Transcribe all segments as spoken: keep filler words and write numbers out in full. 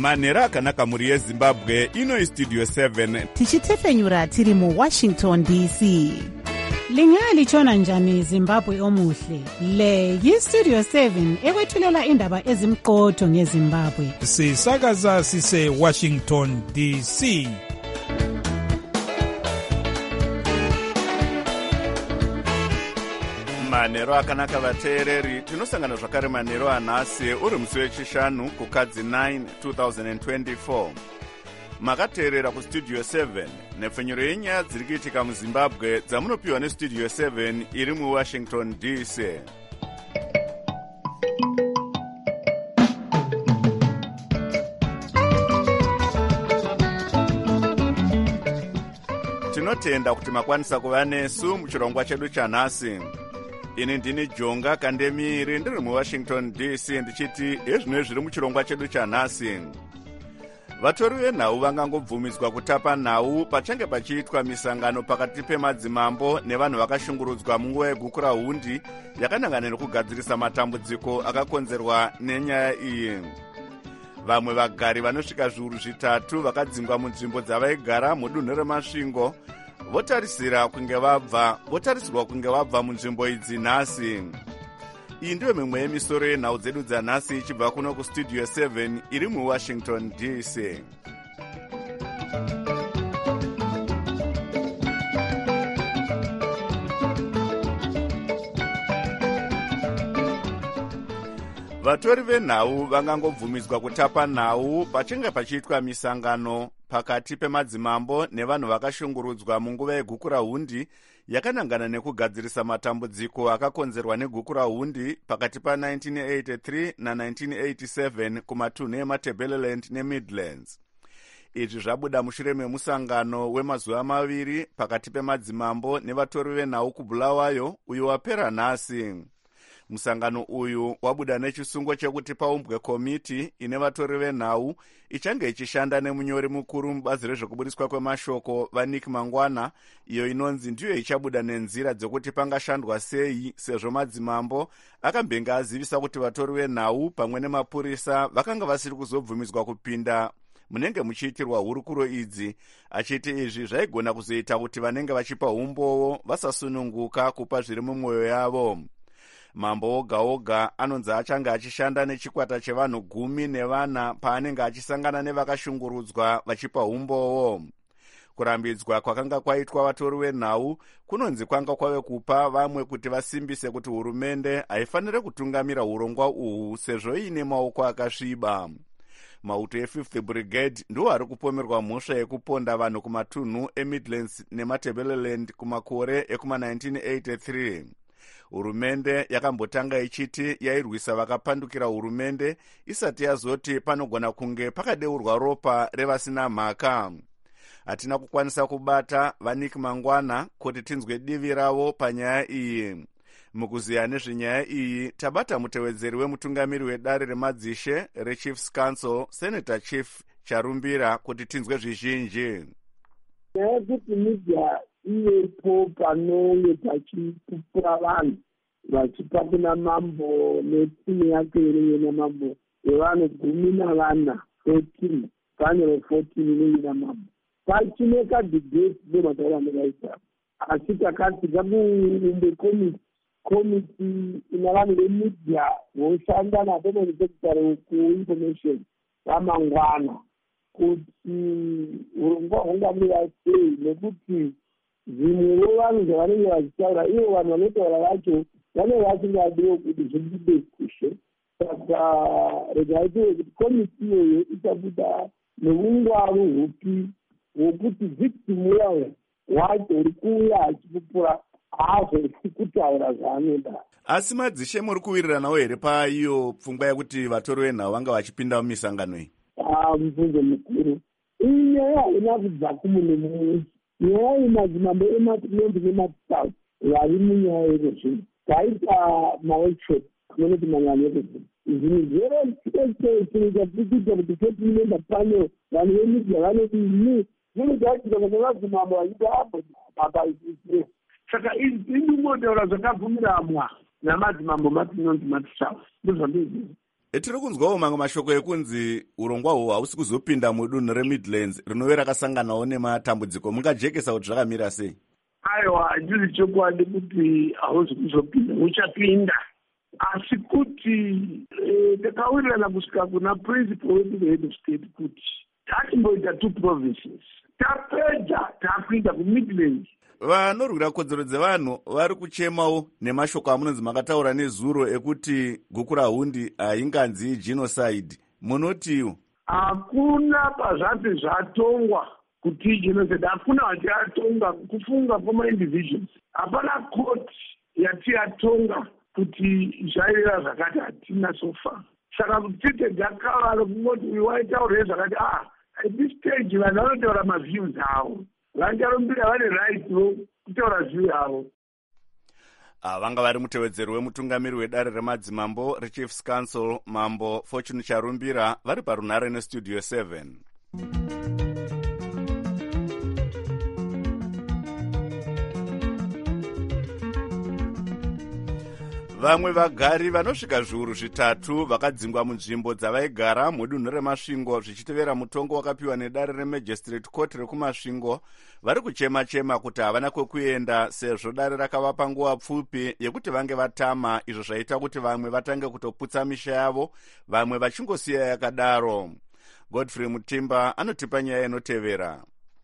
manhero akanaka mhuri yezimbabwe. Ino istudio seven tichitefenyura tiri muwashington D C. Lingalitshona njani Zimbabwe omuhle? Le yistudio seven ekwethulela indaba ezimqotho ngeZimbabwe. Sisakaza sise Washington D C. manhero akanaka vateereri, tinosangana zvakare manhero anhasi uri musi wechishanu kukadzi nine two thousand twenty-four. Makateerera kustudio seven nepfenyuro yenyaya dziri kuitika muzimbabwe dzamunopiwa nestudio seven iri muwashington D C. Tinotenda kuti makwanisa kuva nesu muchirongwa chedu chanhasi. Ini ndini Jonga Kandemiri ndiri muwashington D C ndichiti ezvino zviri muchirongwa chedu chanhasi. Vatori venhau vangangobvumidzwa kutapa nhau pachange pachiitwa misangano pakati pemadzimambo nevanhu vakashungurudzwa munguva yegukura hundi yakanangana nekugadzirisa matambudziko akakonzerwa nenyaya iyi. Vamwe vagari vanosvika zviuru zvitatu vakadzingwa munzvimbo dzavaigara mudunhu remasvingo votarisira kunge vabva votarisirwa kunge vabva munzvimbo idzi nhasi. Iyi ndiyo mimwe yemisoro yenhau dzedu dzanhasi ichibva kuno kustudio seven iri muwashington D C. Vatori venhau vangangobvumidzwa kutapa nhau pachinge pachiitwa misangano pakati pemadzimambo nevanhu vakashungurudzwa munguva yegukura hundi yakanangana nekugadzirisa matambudziko akakonzerwa negukura hundi pakati pa-nineteen eighty-three na-nineteen eighty-seven kumatunhu emaTebeleland neMidlands. Izvi zvabuda mushure memusangano wemazuva maviri pakati pemadzimambo nevatori venhau kuBulawayo uyo wapera nhasi. Musangano uyu wabuda nechisungo chekuti paumbwe komiti ine vatori venhau ichange ichishanda nemunyori mukuru mubazi rezvekubudiswa kwemashoko vaNick Mangwana, iyo inonzi ndiyo ichabuda nenzira dzekuti pangashandwa sei sezvo madzimambo akambenge azivisa kuti vatori venhau pamwe nemapurisa vakanga vasiri kuzobvumidzwa kupinda munenge muchiitirwa hurukuro idzi, achiti izvi zvaigona kuzoita kuti vanenge vachipa umbowo vasasununguka kupa zviri mumwoyo yavo. Mambo oga oga anonzi achange achishanda nechikwata chevanhu gumi nevana paanenge achisangana nevakashungurudzwa vachipa umbowo. Kurambidzwa kwakanga kwaitwa vatori venhau kunonzi kwanga kwave kupa vamwe kuti vasimbise kuti hurumende haifanire kutungamira urongwa uhu sezvo iine maoko akasviba. Mauto e-fifth Brigade ndiwo ari kupomerwa mhosva yekuponda vanhu kumatunhu eMidlands nemaTebeleland kumakore ekuma-nineteen eighty-three. Hurumende yakambotanga ichiti yairwisa vakapandukira hurumende isati yazoti panogona kunge pakadeurwa ropa revasina mhaka. Hatina kukwanisa kubata vaNick Mangwana kuti tinzwe divi ravo panyaya iyi. Mukuziya nezvenyaya iyi tabata mutevedzeri wemutungamiri wedare remadzishe reChiefs Council Senator Chief Charumbira kuti tinzwe zvizhinji. Nyaya kuti media iyepo panouye pachipupura vanhu vachipa kuna mambo netimu yake iriyo namambo yevanhu gumi navana fourteen panel fourteen inoyi namambo pachine kadhibheti nemataura andakaita asi takati ngamuumbe komiti komiti ina vanhu vemedia voshanda napermanent secretary kuinformation ramangwana kuti urongwa hungamira sei nekuti zvimwewo vanhu zvavanenge vachitaura ivo vanhu vanotaura vacho vanenge vasingadiwo kuti zvibudiswe. Saka regaitiwe kuti komiti iyoyo ichabuda neungwaru hupi hwokuti victim uyawe wacho uri kuuya achipupura haazoti kutaura zvaanoda. Asi madzishe muri kuwiriranawo here paiyo pfungwa yekuti vatori venhau vanga vachipinda mumisangano iyi? Mubvunzo mukuru iyi nyaya haina kubva kumune mumwe. Nyaya yemadzimambo emaTebeleland nematSouth vari munyaya yerozvino taita maworkshop anoti mangano yerozvino zvinhu zvero chinoita kuti setimenda panel vanhu vemedia vanoti ini zvinogaitika kuti madzimambo vachiita apo apaisire. Saka izvi indimotaura zvakabvumiramwa namadzimambo maTebeleland nematSouth ndozvandizvo. tiri kunzwawo mamwe mashoko ekunzi urongwa hwo hausi kuzopinda mudunhu remidlands rinove rakasanganawo nematambudziko. Mungajekesa kuti zvakamira sei? Aiwa, handisi chokwadi kuti hausi kuzopinda, uchapinda. Asi kuti takawirirana kusvika kuna principal wedu head of state kuti tatimboita two provinces, tapedza takuinda kumidlands. Vanorwira kodzero dzevanhu vari kuchemawo nemashoko amunonzi makataura nezuro ekuti Gukurahundi hainganzi genocide. Munotiwo? Hakuna pazvati zvatongwa kuti genocide, hakuna wati atonga kufunga former individuals. Hapana court yati yatonga kuti zvaireva zvakati, hatina sofa. Saka kuti tite gakava kungoti uyu waitaurire zvakati, ah, at this stage vanhu vanotaura maviews avo. Vangarumbira vane right kutaura view yavo. Vanga vari mutevedzeri wemutungamiri wedare remadzimambo reChiefs Council Mambo Fortune Charumbira vari parunhare nestudio seven. Vamwe vagari vanosvika zviuru zvitatu vakadzingwa munzvimbo dzavaigara mudunhu remasvingo zvichitevera mutongo wakapiwa nedare remagistrate court rekumasvingo vari kuchema-chema kuti havana kwekuenda sezvo dare rakavapa nguva pfupi yekuti vange vatama, izvo zvaita kuti vamwe vatange kutoputsa misha yavo, vamwe vachingosiya yakadaro. Godfrey Mutimba anotipa nyaya inotevera.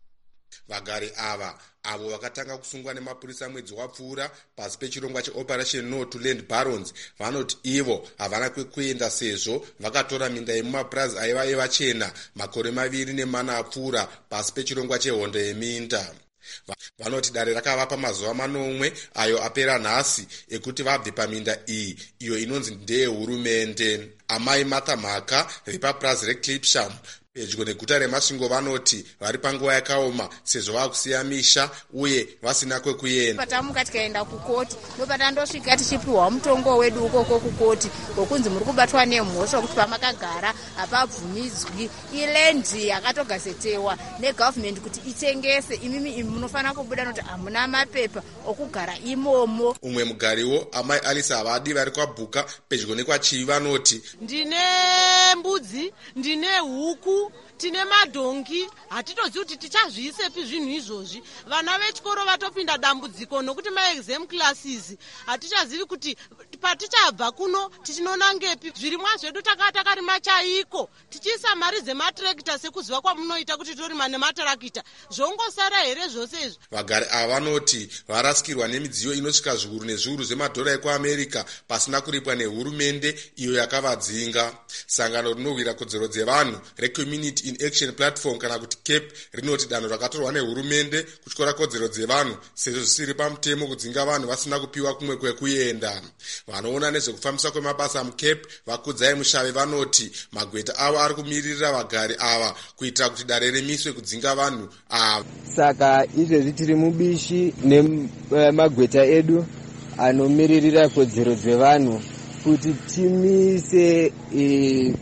Vagari ava avo vakatanga kusungwa nemapurisa mwedzi wapfuura pasi pechirongwa cheoperation no to land barons vanoti ivo havana kwekuenda sezvo vakatora minda yemumapurazi aiva evachena makore maviri nemana apfuura pasi pechirongwa chehondo yeminda. Vanoti dare rakavapa mazuva manomwe ayo apera nhasi ekuti vabve paminda iyi iyo inonzi ndeyehurumende. Amai Martha Mhaka repapurazi reClipsham pedyo neguta remasvingo vanoti vari panguva yakaoma sezvo vakusiya misha uye vasina kwekuenda. Patamuka tikaenda kukoti ndopatandosvika tichipiwa mutongo wedu ukoko kukoti wokunzi muri kubatwa nemhosva kuti pamakagara hapabvumidzwi. Ilendi yakatogazetewa negovernment kuti itengese, imimi imi munofanira kubuda noti hamuna mapepa okugara imomo. Umwe mugariwo amai Alice Havadi vari kwabhuka pedyo nekwaChivi vanoti ndine mbudzi, ndine huku, tine madhongi, hatitozivi kuti tichazviisepi zvinhu izvozvi. Vana vechikoro vatopinda dambudziko nokuti maexam classes hatichazivi kuti patichabva kuno tichinonangepi. Zvirimwa zvedu takava takarima chaiko tichiisa mari dzematractor sekuziva kwamunoita kuti torima nematarakita, zvongosara here zvose izvi. Vagari ava vanoti varasikirwa nemidziyo inosvika zviuru nezviuru zvemadhora ekuamerica pasina kuripwa nehurumende iyo yakavadzinga. Sangano rinorwira kodzero dzevanhu reCommunity in Action Platform kana kuti C A P rinoti danho rakatorwa nehurumende kutyora kodzero dzevanhu sezvo zvisiri pamutemo kudzinga vanhu vasina kupiwa kumwe kwekuenda. Vanoona nezvekufambisa kwemabasa muC A P vakudzai Mushave vanoti magweta avo ari kumiririra vagari ava kuitira kuti dare remiswe kudzinga vanhu ava. Saka izvezvi tiri mubishi nemagweta edu anomiririra kodzero dzevanhu kuti timise e,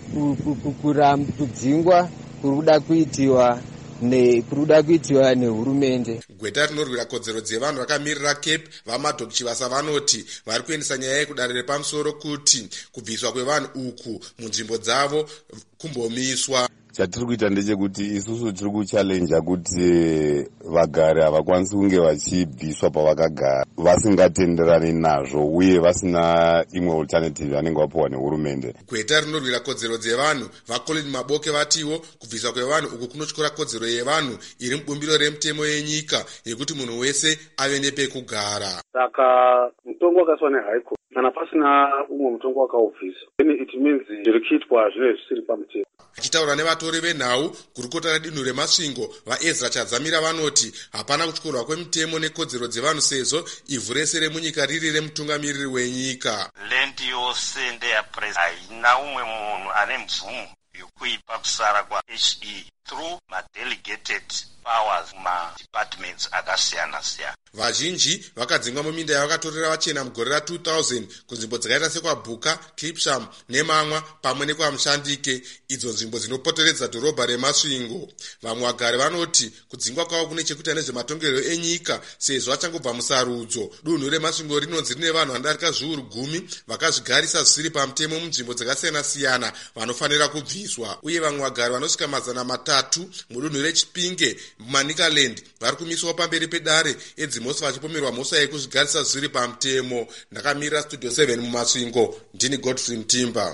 kudzingwa kuruda kuitiwa ne kuruda kuitiwa nehurumende. Gweta rinorwira kodzero dzevanhu rakamirira C A P vaMadok Chivasa vanoti vari kuendesa nyaya yekudare repamusoro kuti kubviswa kwevanhu uku munzvimbo dzavo kumbomiswa. Chatiri kuita ndechekuti isusu tiri kuchallenja kuti vagari havakwanisi kunge vachibviswa pavakagara vasingatenderani nazvo uye vasina imwe alternative vanenge vapiwa nehurumende. Gweta rinorwira kodzero dzevanhu vaColin Maboke vatiwo kubviswa kwevanhu uku kunotyora kodzero yevanhu iri mubumbiro remutemo yenyika yekuti munhu wese ave nepekugara. Saka mutongo wakaiswa neHigh Court kana pasina umwe mutongo wakaubvisa, it means zviri kuitwa zvinenge zvisiri pamutemo. Achitaura nevatori venhau gurukota redunhu remasvingo vaEzra Chadzamira vanoti hapana kutyorwa kwemutemo nekodzero dzevanhu sezvo ivhu rese remunyika riri remutungamiriri wenyika. Lendi yose ndeyapresa, haina umwe munhu ane mvumo yokuipa kusara kwaHe through ma-delegated powers ma-departments akasiyana-siyana. Vazhinji vakadzingwa muminda yavakatorera vachena mugore ra two thousand kunzvimbo dzakaita sekwabhuka, Clipsham nemamwa pamwe nekwamushandike, idzo nzvimbo dzinopoteredza dhorobha reMasvingo. Vamwe vagari vanoti kudzingwa kwavo kune chekuita nezvematongerero enyika sezvo vachangobva musarudzo. Dunhu reMasvingo rinonzi rine vanhu vanodarika zviuru gumi vakazvigarisa zvisiri pamutemo munzvimbo dzakasiyana-siyana vanofanira kubviswa, uye vamwe vagari vanosvika mazana matatu mudunhu reChipinge muManicaland vari kumiswa pamberi pedare edzimhosva vachipomerwa mhosva yekuzvigarisa zvisiri pamutemo. Ndakamirira Studio seven muMasvingo, ndini Godfrey Mtimba.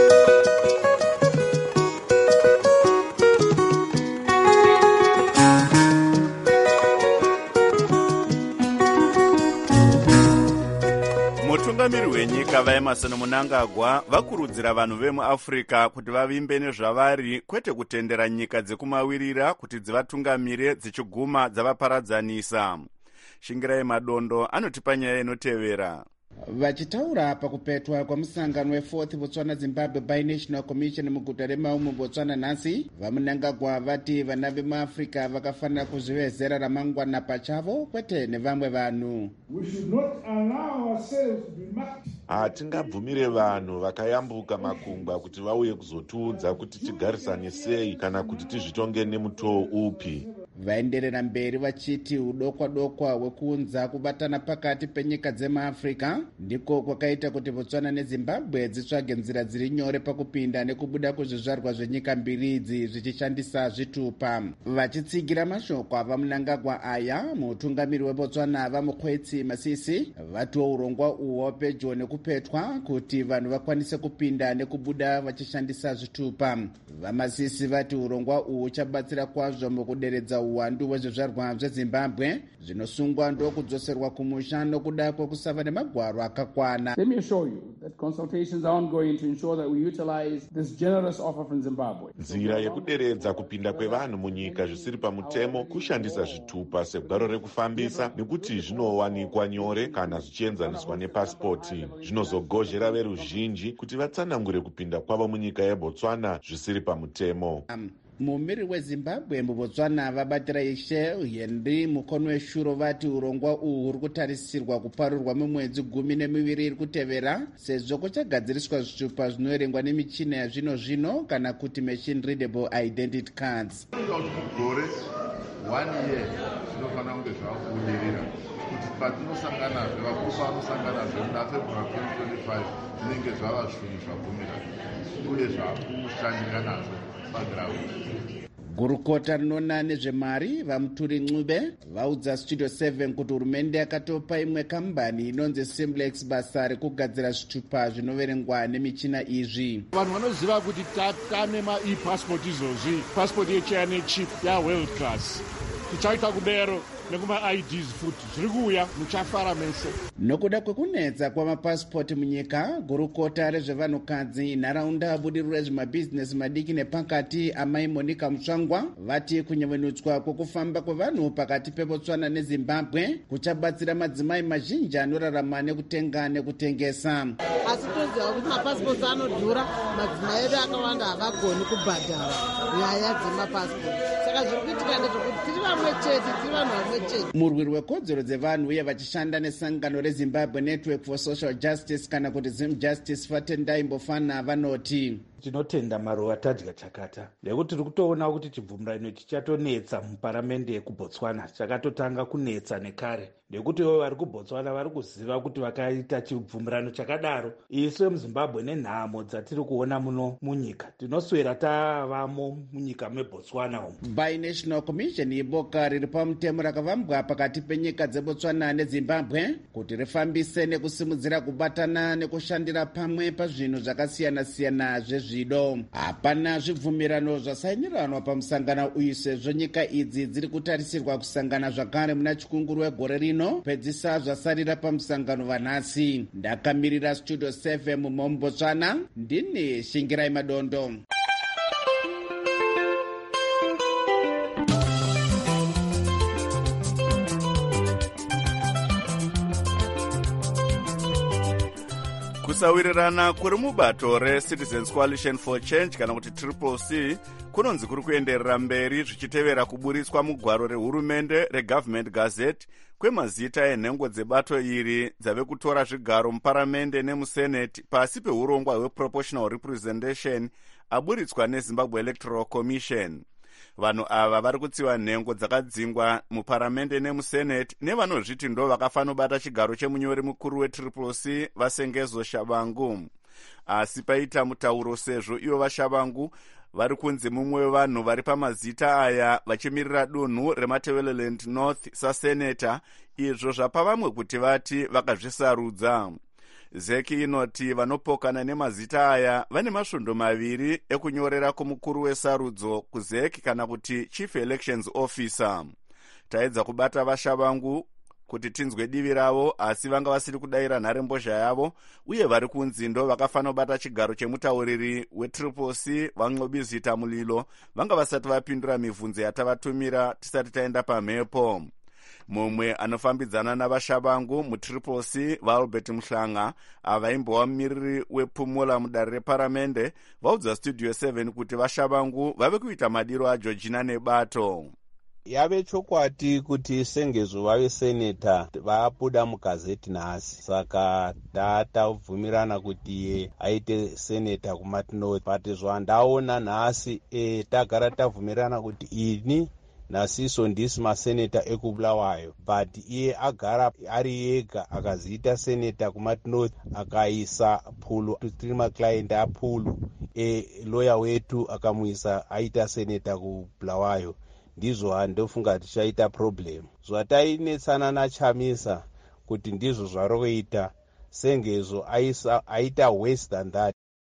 mutungamiri wenyika vaemarson Mnangagwa vakurudzira vanhu vemuAfrica kuti vavimbe nezvavari, kwete kutendera nyika dzekumawirira kuti dzivatungamire dzichiguma dzavaparadzanisa. Shingirai Madondo anotipa nyaya inotevera. Vachitaura pakupetwa kwamusangano wefourth Botswana Zimbabwe Binational Commission muguta reMaun Botswana nhasi, vaMnangagwa vati vana vemuAfrica vakafanira kuzvivezera ramangwana pachavo kwete nevamwe vanhu. Hatingabvumire vanhu vakayambuka makungwa kuti vauye kuzotiudza kuti tigarisane sei kana kuti tizvitonge nemutoo upi. Vaenderera mberi vachiti udokwa dokwa hwekuunza kubatana pakati penyika dzemuAfrica ndiko kwakaita kuti Botswana neZimbabwe dzitsvage nzira dziri nyore pakupinda nekubuda kuzvizvarwa zvenyika mbiri idzi zvichishandisa zvitupa. Vachitsigira mashoko avaMnangagwa aya, mutungamiri weBotswana vaMukhwetsi Masisi vatiwo urongwa uho pedyo nekupetwa kuti vanhu vakwanise kupinda nekubuda vachishandisa zvitupa. VaMasisi vati urongwa uhu uchabatsira kwazvo mukuderedza uwandu hwezvizvarwa zveZimbabwe zvinosungwa ndokudzoserwa kumusha nokuda kwekusava nemagwaro akakwana. Let me assure you that consultations are ongoing to ensure that we utilize this generous offer from Zimbabwe. Nzira yekuderedza kupinda kwevanhu munyika zvisiri pamutemo kushandisa zvitupa segwaro rekufambisa nekuti zvinowanikwa nyore kana zvichienzaniswa nepasipoti zvinozogozhera veruzhinji kuti vatsanangure kupinda kwavo munyika yeBotswana zvisiri pamutemo. Um. Mumiri weZimbabwe muBotswana vabatira ishe Henry Mukonweshuro vati urongwa uhu uri kutarisirwa kuparurwa mumwedzi gumi nemiviri iri kutevera sezvo kuchagadziriswa zvitupa zvinoerengwa nemichina yazvino zvino kana kuti machine readable identity cards. Gore one year zvinofanira kunge zvavakubudirira kuti patinosangana zvevakuru vanosangana zvemuna February twenty twenty-five zvinenge zvava zvinhu zvagumira uye zvakushandika nazvo pagiraundi. Gurukota rinona nezvemari vaMuturi Ncube vaudza Studio seven kuti hurumende yakatopa imwe kambani inonzi Simplex basa rekugadzira zvitupa zvinoverengwa nemichina izvi. Vanhu vanoziva kuti tane ma-e-passport izvozvi, passport yechiyane chip ya-world class. Tichaita kudero nekuma-I Ds futi zviri kuuya muchafara mese. Nokuda kwekunetsa kwamapasipoti munyika, gurukota rezvevanhukadzi nharaunda budiriro rezvemabhizinesi madiki nepakati amai Monica Mutsvangwa vati kunyevenutswa kwekufamba kwevanhu pakati peBotswana neZimbabwe kuchabatsira madzimai mazhinji anorarama nekutenga nekutengesa. Asi toziva kuti mapasipoti anodhura, madzimai edu akawanda havagoni kubhadhara nyaya dzemapasipoti. Saka zviri kuitika ndezvokuti tiri vamwe chete, tiri vanhu vamwe chete. Murwiri wekodzero dzevanhu uye vachishanda nesangano reZimbabwe Network for Social Justice kana kuti Zim Justice Fatendai Mbofana vanoti tinotenda maruva tadya chakata nekuti tiri kutoona kuti chibvumirano chichatonetsa muparamende yekuBotswana chakatotanga kunetsa nekare nekuti ivo vari kuBotswana vari kuziva kuti vakaita chibvumirano chakadaro isu vemuZimbabwe nenhamo dzatiri kuona muno munyika tinoswera tavamo munyika meBotswana umu. Binational Commission iboka riri pamutemo rakavambwa pakati penyika dzeBotswana neZimbabwe kuti rifambise nekusimudzira kubatana nekushandira pamwe pazvinhu zvakasiyana-siyana zvezvi zvido. Hapana zvibvumirano zvasainiranwa pamusangano uyu sezvo nyika idzi dziri kutarisirwa kusangana zvakare muna chikunguru wegore rino pedzisa zvasarira pamusangano vanhasi. Ndakamirira Studio seven muMbotswana, ndini Shingirai Madondo. kusawirirana kuri mubato recitizens coalition for change kana kuti triple c kunonzi kuri kuenderera mberi zvichitevera kuburitswa mugwaro rehurumende regovernment gazette kwemazita enhengo dzebato iri dzave kutora zvigaro muparamende nemusenate pasi peurongwa hweproportional representation aburitswa nezimbabwe electoral commission. Vanhu ava vari kutsiva nhengo dzakadzingwa muparamende nemusenate nevanozviti ndo vakafanobata chigaro chemunyori mukuru wetriple c vasengezo shabangu. Asi paita mutauro sezvo ivo vashabangu vari kunzi mumwe wevanhu vari pamazita aya vachimirira dunhu rematebeleland north saseneta, izvo zvapa vamwe kuti vati vakazvisarudza. Zeki inoti vanopokana nemazita aya vane masvondo maviri ekunyorera kumukuru wesarudzo kuzeki kana kuti chief elections officer. Taedza kubata vashabangu kuti tinzwe divi ravo, asi vanga vasiri kudayira nharembozha yavo uye vari kunzi ndo vakafanobata chigaro chemutauriri wetriple c vanxobizita mulilo vanga vasati vapindura mibvunzo yatavatumira tisati taenda pamhepo. Mumwe anofambidzana navashabangu mutriple c vaAlbert Muhlanga avaimbova mumiriri wepumula mudare reparamende vaudza studio seven kuti vashabangu vave kuita madiro ageorgina nebato. Yave chokwadi kuti sengezo vave seneta vabuda mugazeti nhasi, saka tatavhumirana kuti aite seneta kumatinoti. But zvandaona nhasi e, tagara tavhumirana kuti ini Nasiso ndisi maseneta ekubulawayo, but iye agara ari yega akaziita seneta kumatinoti akaisa Phulu tiri maclient aPhulu, e lawyer wetu akamuisa aita seneta kubulawayo. Ndizvo handofunga tichaita problem. Zvatainetsana naChamisa kuti ndizvo zvaroita, sengezo aisa aita worse than that.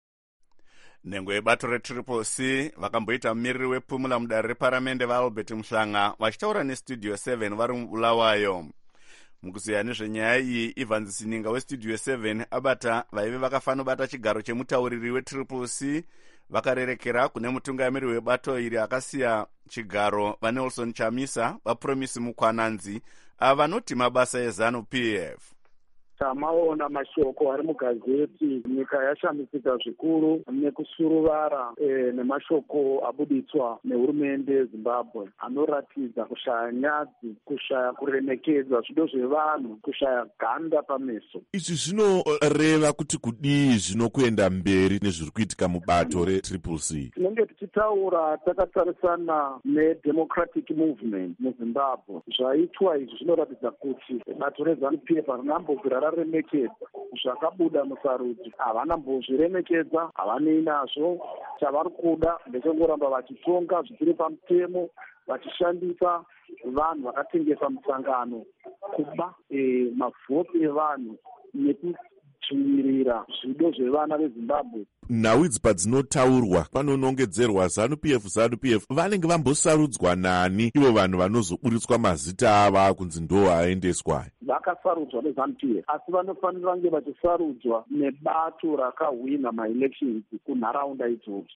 Nhengo yebato retriple c vakamboita mumiriri wepumula mudare reparamende vaAlbert Muhlanga vachitaura nestudio seven vari mubulawayo. Mukuziya nezvenyaya iyi, Ivan Sininga westudio seven abata vaive vakafanobata chigaro chemutauriri wetriple c vakarerekera kune mutungamiri webato iri akasiya chigaro vaNelson Chamisa vaPromise Mukwananzi avanoti mabasa eZanu P F. Tamaona mashoko ari mugazeti, nyika yashamisika zvikuru nekusuruvara e, nemashoko abuditswa nehurumende yeZimbabwe anoratidza kushaya nyadzi, kushaya kuremekedza zvido zvevanhu, kushaya ganda pameso. Izvi zvinoreva kuti kudii zvinokuenda mberi nezviri kuitika mubato retriple c? Tinenge tichitaura takatarisana nedemocratic movement muZimbabwe. Zvaitwa izvi zvinoratidza kuti bato reZanu P F rinambogara remekedza zvakabuda musarudzo, havana mbozviremekedza, havanei nazvo. Chavari kuda ndechongoramba vachitonga zvisiri pamutemo, vachishandisa vanhu vakatengesa musangano kuba e, mavhoti evanhu nekudzvinyirira zvido zvevana veZimbabwe. Nhau idzi padzinotaurwa panonongedzerwa ZANU P F ZANU P F vanenge vambosarudzwa nani ivo vanhu vanozoburitswa mazita ava kunzi ndo aendeswa? Vakasarudzwa neZANU P F asi vanofanira kunge vachisarudzwa nebato rakahwina maelections kunharaunda idzodzo.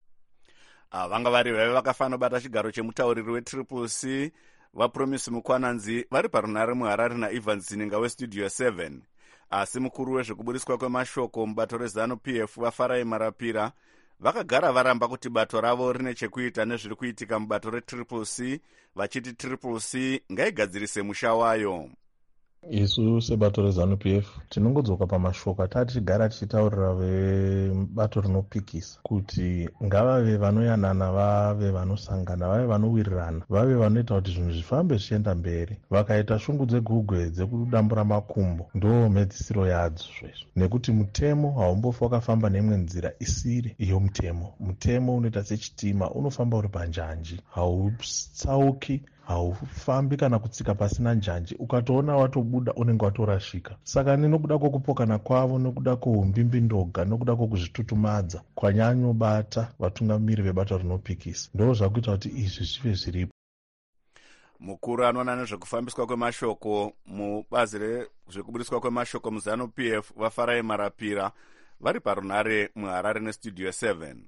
Vanga vari vaive vakafanobata chigaro chemutauriri wetriple c vaPromise Mukwananzi vari parunare muHarare naIvan Sininga westudio seven. Asi mukuru wezvekuburiswa kwemashoko mubato reZanu P F vaFarai Marapira vakagara varamba kuti bato ravo rine chekuita nezviri kuitika mubato retriple c, vachiti triple c ngaigadzirise musha wayo. Isu sebato reZanu P F tinongodzoka pamashoko atati tigara tichitaurira vebato rinopikisa kuti ngavave vanoyanana, vave vanosangana, vave vanowirirana, vave vanoita kuti zvinhu zvifambe zvichienda mberi. Vakaita shungu dzegugwe dzekudambura makumbo ndo mhedzisiro yadzo zvezvo, nekuti mutemo haumbofa wakafamba neimwe nzira isiri iyo mutemo. Mutemo unoita sechitima, unofamba uri panjanji, hautsauki, haufambi kana kutsika pasina njanji. Ukatoona watobuda unenge watorashika. Saka nenokuda kwokupokana kwavo, nokuda kwoumbimbindoga, nokuda kwokuzvitutumadza kwanyanyobata vatungamiri vebato rinopikisa, ndo zvakuita kuti izvi zvive zviripo. Mukuru anoona nezvekufambiswa kwemashoko mubazi rezvekuburiswa kwemashoko muZanu P F vaFarai Marapira vari parunare muHarare nestudio seven.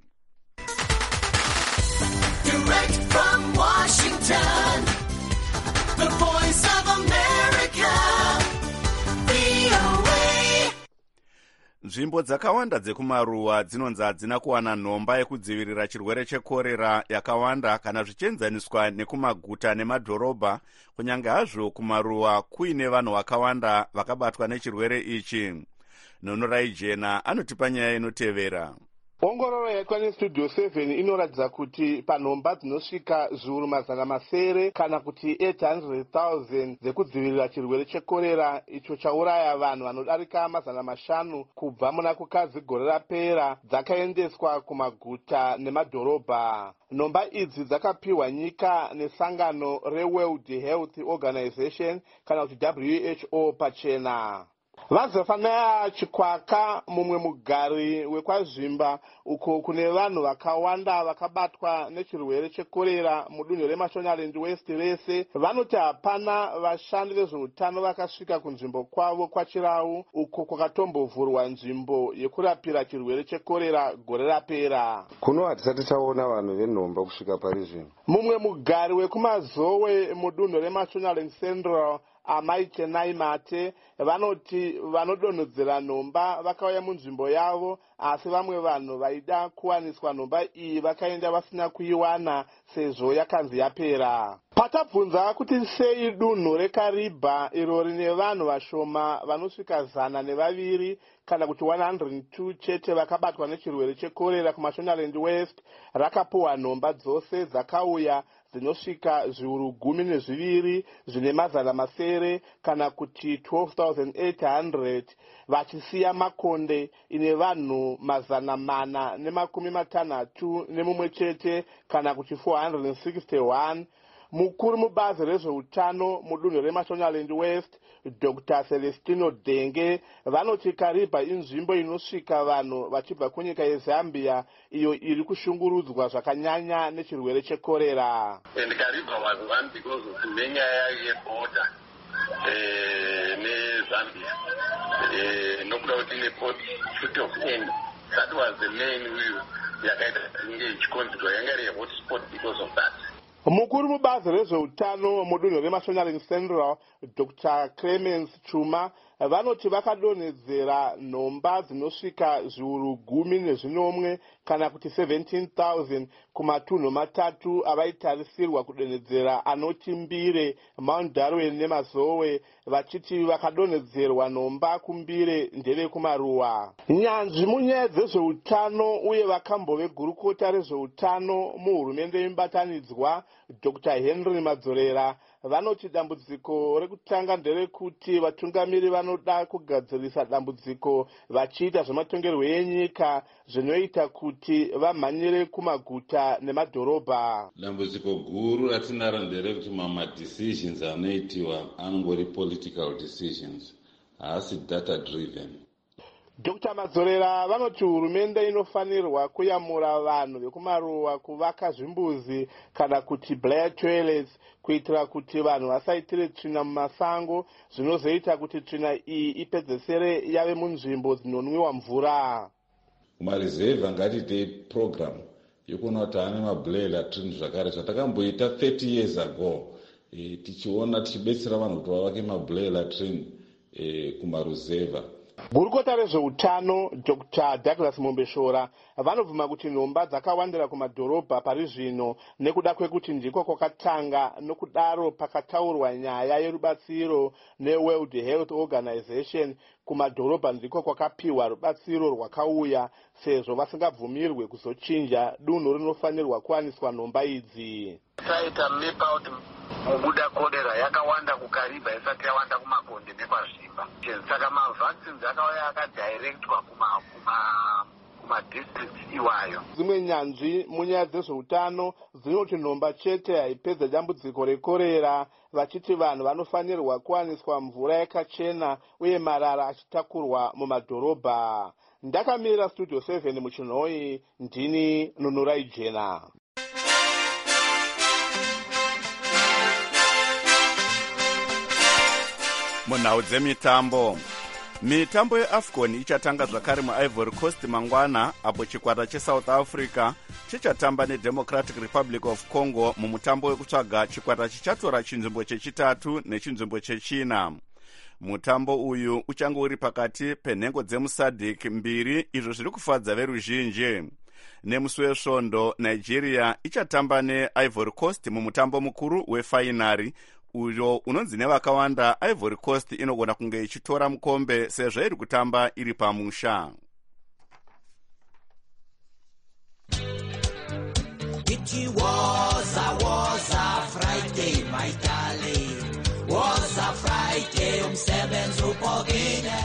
Direct from Washington, the voice of America, V O A. nzvimbo dzakawanda dzekumaruwa dzinonzi hadzina kuwana nhomba yekudzivirira chirwere chekorera yakawanda kana zvichienzaniswa nekumaguta nemadhorobha, kunyange hazvo kumaruwa kuine vanhu vakawanda vakabatwa nechirwere ichi. Nonorai Jena anotipa nyaya inotevera. Ongororo yaitwa nestudio seven inoratidza kuti panhomba dzinosvika zviuru mazana masere kana kuti eight hundred thousand dzekudzivirira chirwere chekorera icho chauraya vanhu vanodarika mazana mashanu kubva muna kukadzi gore rapera dzakaendeswa kumaguta nemadhorobha. Nhomba idzi dzakapiwa nyika nesangano reWorld Health Organization kana kuti W H O pachena. Vazofanaya Chikwaka, mumwe mugari wekwazvimba uko kune vanhu vakawanda vakabatwa nechirwere chekorera mudunhu reMashonaland West rese, vanoti hapana vashandi vezveutano vakasvika kunzvimbo kwavo kwaChirau uko kwakatombovhurwa nzvimbo yekurapira chirwere chekorera gore rapera. Kuno hatisati taona vanhu venhomba kusvika pari zvino. Mumwe mugari wekumazowe mudunhu reMashonaland Central, Amai Chenai Mate, vanoti vanodonhodzera nhomba vakauya munzvimbo yavo, asi vamwe vanhu vaida kuwaniswa nhomba iyi vakaenda vasina kuiwana sezvo yakanzi yapera. Patabvunza kuti sei dunhu reKariba iro rine vanhu vashoma vanosvika zana nevaviri kana kuti one hundred two chete vakabatwa nechirwere chekorera kuMashonaland West rakapuwa nhomba dzose dzakauya dzinosvika zviuru gumi nezviviri zvine mazana masere kana kuti twelve thousand eight hundred, vachisiya Makonde ine vanhu mazana mana nemakumi matanhatu nemumwe chete kana kuti four hundred sixty-one. Mukuru mubazi rezveutano mudunhu reMashonaland West, Doctor Celestino Denge, vanoti Kariba inzvimbo inosvika vanhu vachibva kunyika yeZambia iyo iri kushungurudzwa zvakanyanya nechirwere chekorera. And Kariba was one because of nenyaya yeborder eh neZambia. Eh nokuda kuti neport Port of End. That was the main reason yakaita engage control yangari hotspot because of that. Mukuru mubazi rezveutano mudunhu reMashonaland Central, Doctor Clemens Chuma, vanoti vakadonhedzera nhomba dzinosvika zviuru gumi nezvinomwe kana kuti seventeen thousand kumatunhu matatu avaitarisirwa kudonhedzera anoti Mbire, Mount Darwin neMazowe, vachiti vakadonhedzerwa nhomba kuMbire ndeve kumaruwa. Nyanzvi munyaya dzezveutano uye vakambove gurukota rezveutano muhurumende yemubatanidzwa Doctor Henry Madzorera vanoti dambudziko rekutanga nderekuti vatungamiri vanoda kugadzirisa dambudziko vachiita zvematongerwo enyika zvinoita kuti vamhanyire kumaguta nemadhorobha. Dambudziko guru ratinaro nderekuti mama decisions anoitiwa anongori political decisions, haasi data driven. Doctor Madzorera vanoti hurumende inofanirwa kuyamura vanhu vekumaruwa kuvaka zvimbuzi kana kuti blair toilets kuitira kuti vanhu vasaitire tsvina mumasango zvinozoita kuti tsvina iyi ipedzesere yave munzvimbo dzinonwiwa mvura. Kumarizevha ngatiite program yokuona kuti ane mablair latrines zvakare zvatakamboita thirty years ago, e, tichiona tichibetsera vanhu kuti vavake mablair latrine e, kumaruzevha. Gurukota rezveutano Doctor Douglas Mombeshora vanobvuma kuti nhomba dzakawandira kumadhorobha pari zvino nekuda kwekuti ndiko kwakatanga, nokudaro pakataurwa nyaya yerubatsiro neWorld Health Organization kumadhorobha ndiko kwakapiwa rubatsiro rwakauya sezvo vasingabvumirwe kuzochinja dunhu rinofanirwa kuwaniswa nhomba idzi. Taita mapeout mubuda korera yakawanda kuKariba isati yawanda kuMakonde nekwazvimba. Saka mavaccines akauya akadirectwa kuma kuma kuma districts iwayo. Dzimwe nyanzvi munyaya dzezveutano dzinoti nhomba chete haipedza dambudziko rekorera, vachiti vanhu vanofanirwa kuwaniswa mvura yakachena uye marara achitakurwa mumadhorobha. Ndakamirira Studio seven muchinhoi, ndini Nonorai Jena. Munhau dzemitambo. Mitambo yeAFCON ichatanga zvakare muIvory Coast mangwana, apo chikwata cheSouth Africa chichatamba neDemocratic Republic of Congo mumutambo wekutsvaga chikwata chichatora chinzvimbo chechitatu nechinzvimbo chechina. mutambo uyu uchange uri pakati penhengo dzemusadc mbiri, izvo zviri kufadza veruzhinji. Nemusi wesvondo, Nigeria ichatamba neIvory Coast mumutambo mukuru wefainari, uyo unonzi nevakawanda Ivory Coast inogona kunge ichitora mukombe sezvo iri kutamba iri pamusha. It was a, was a Friday, my darling. Was a Friday, umsebenzi upogile.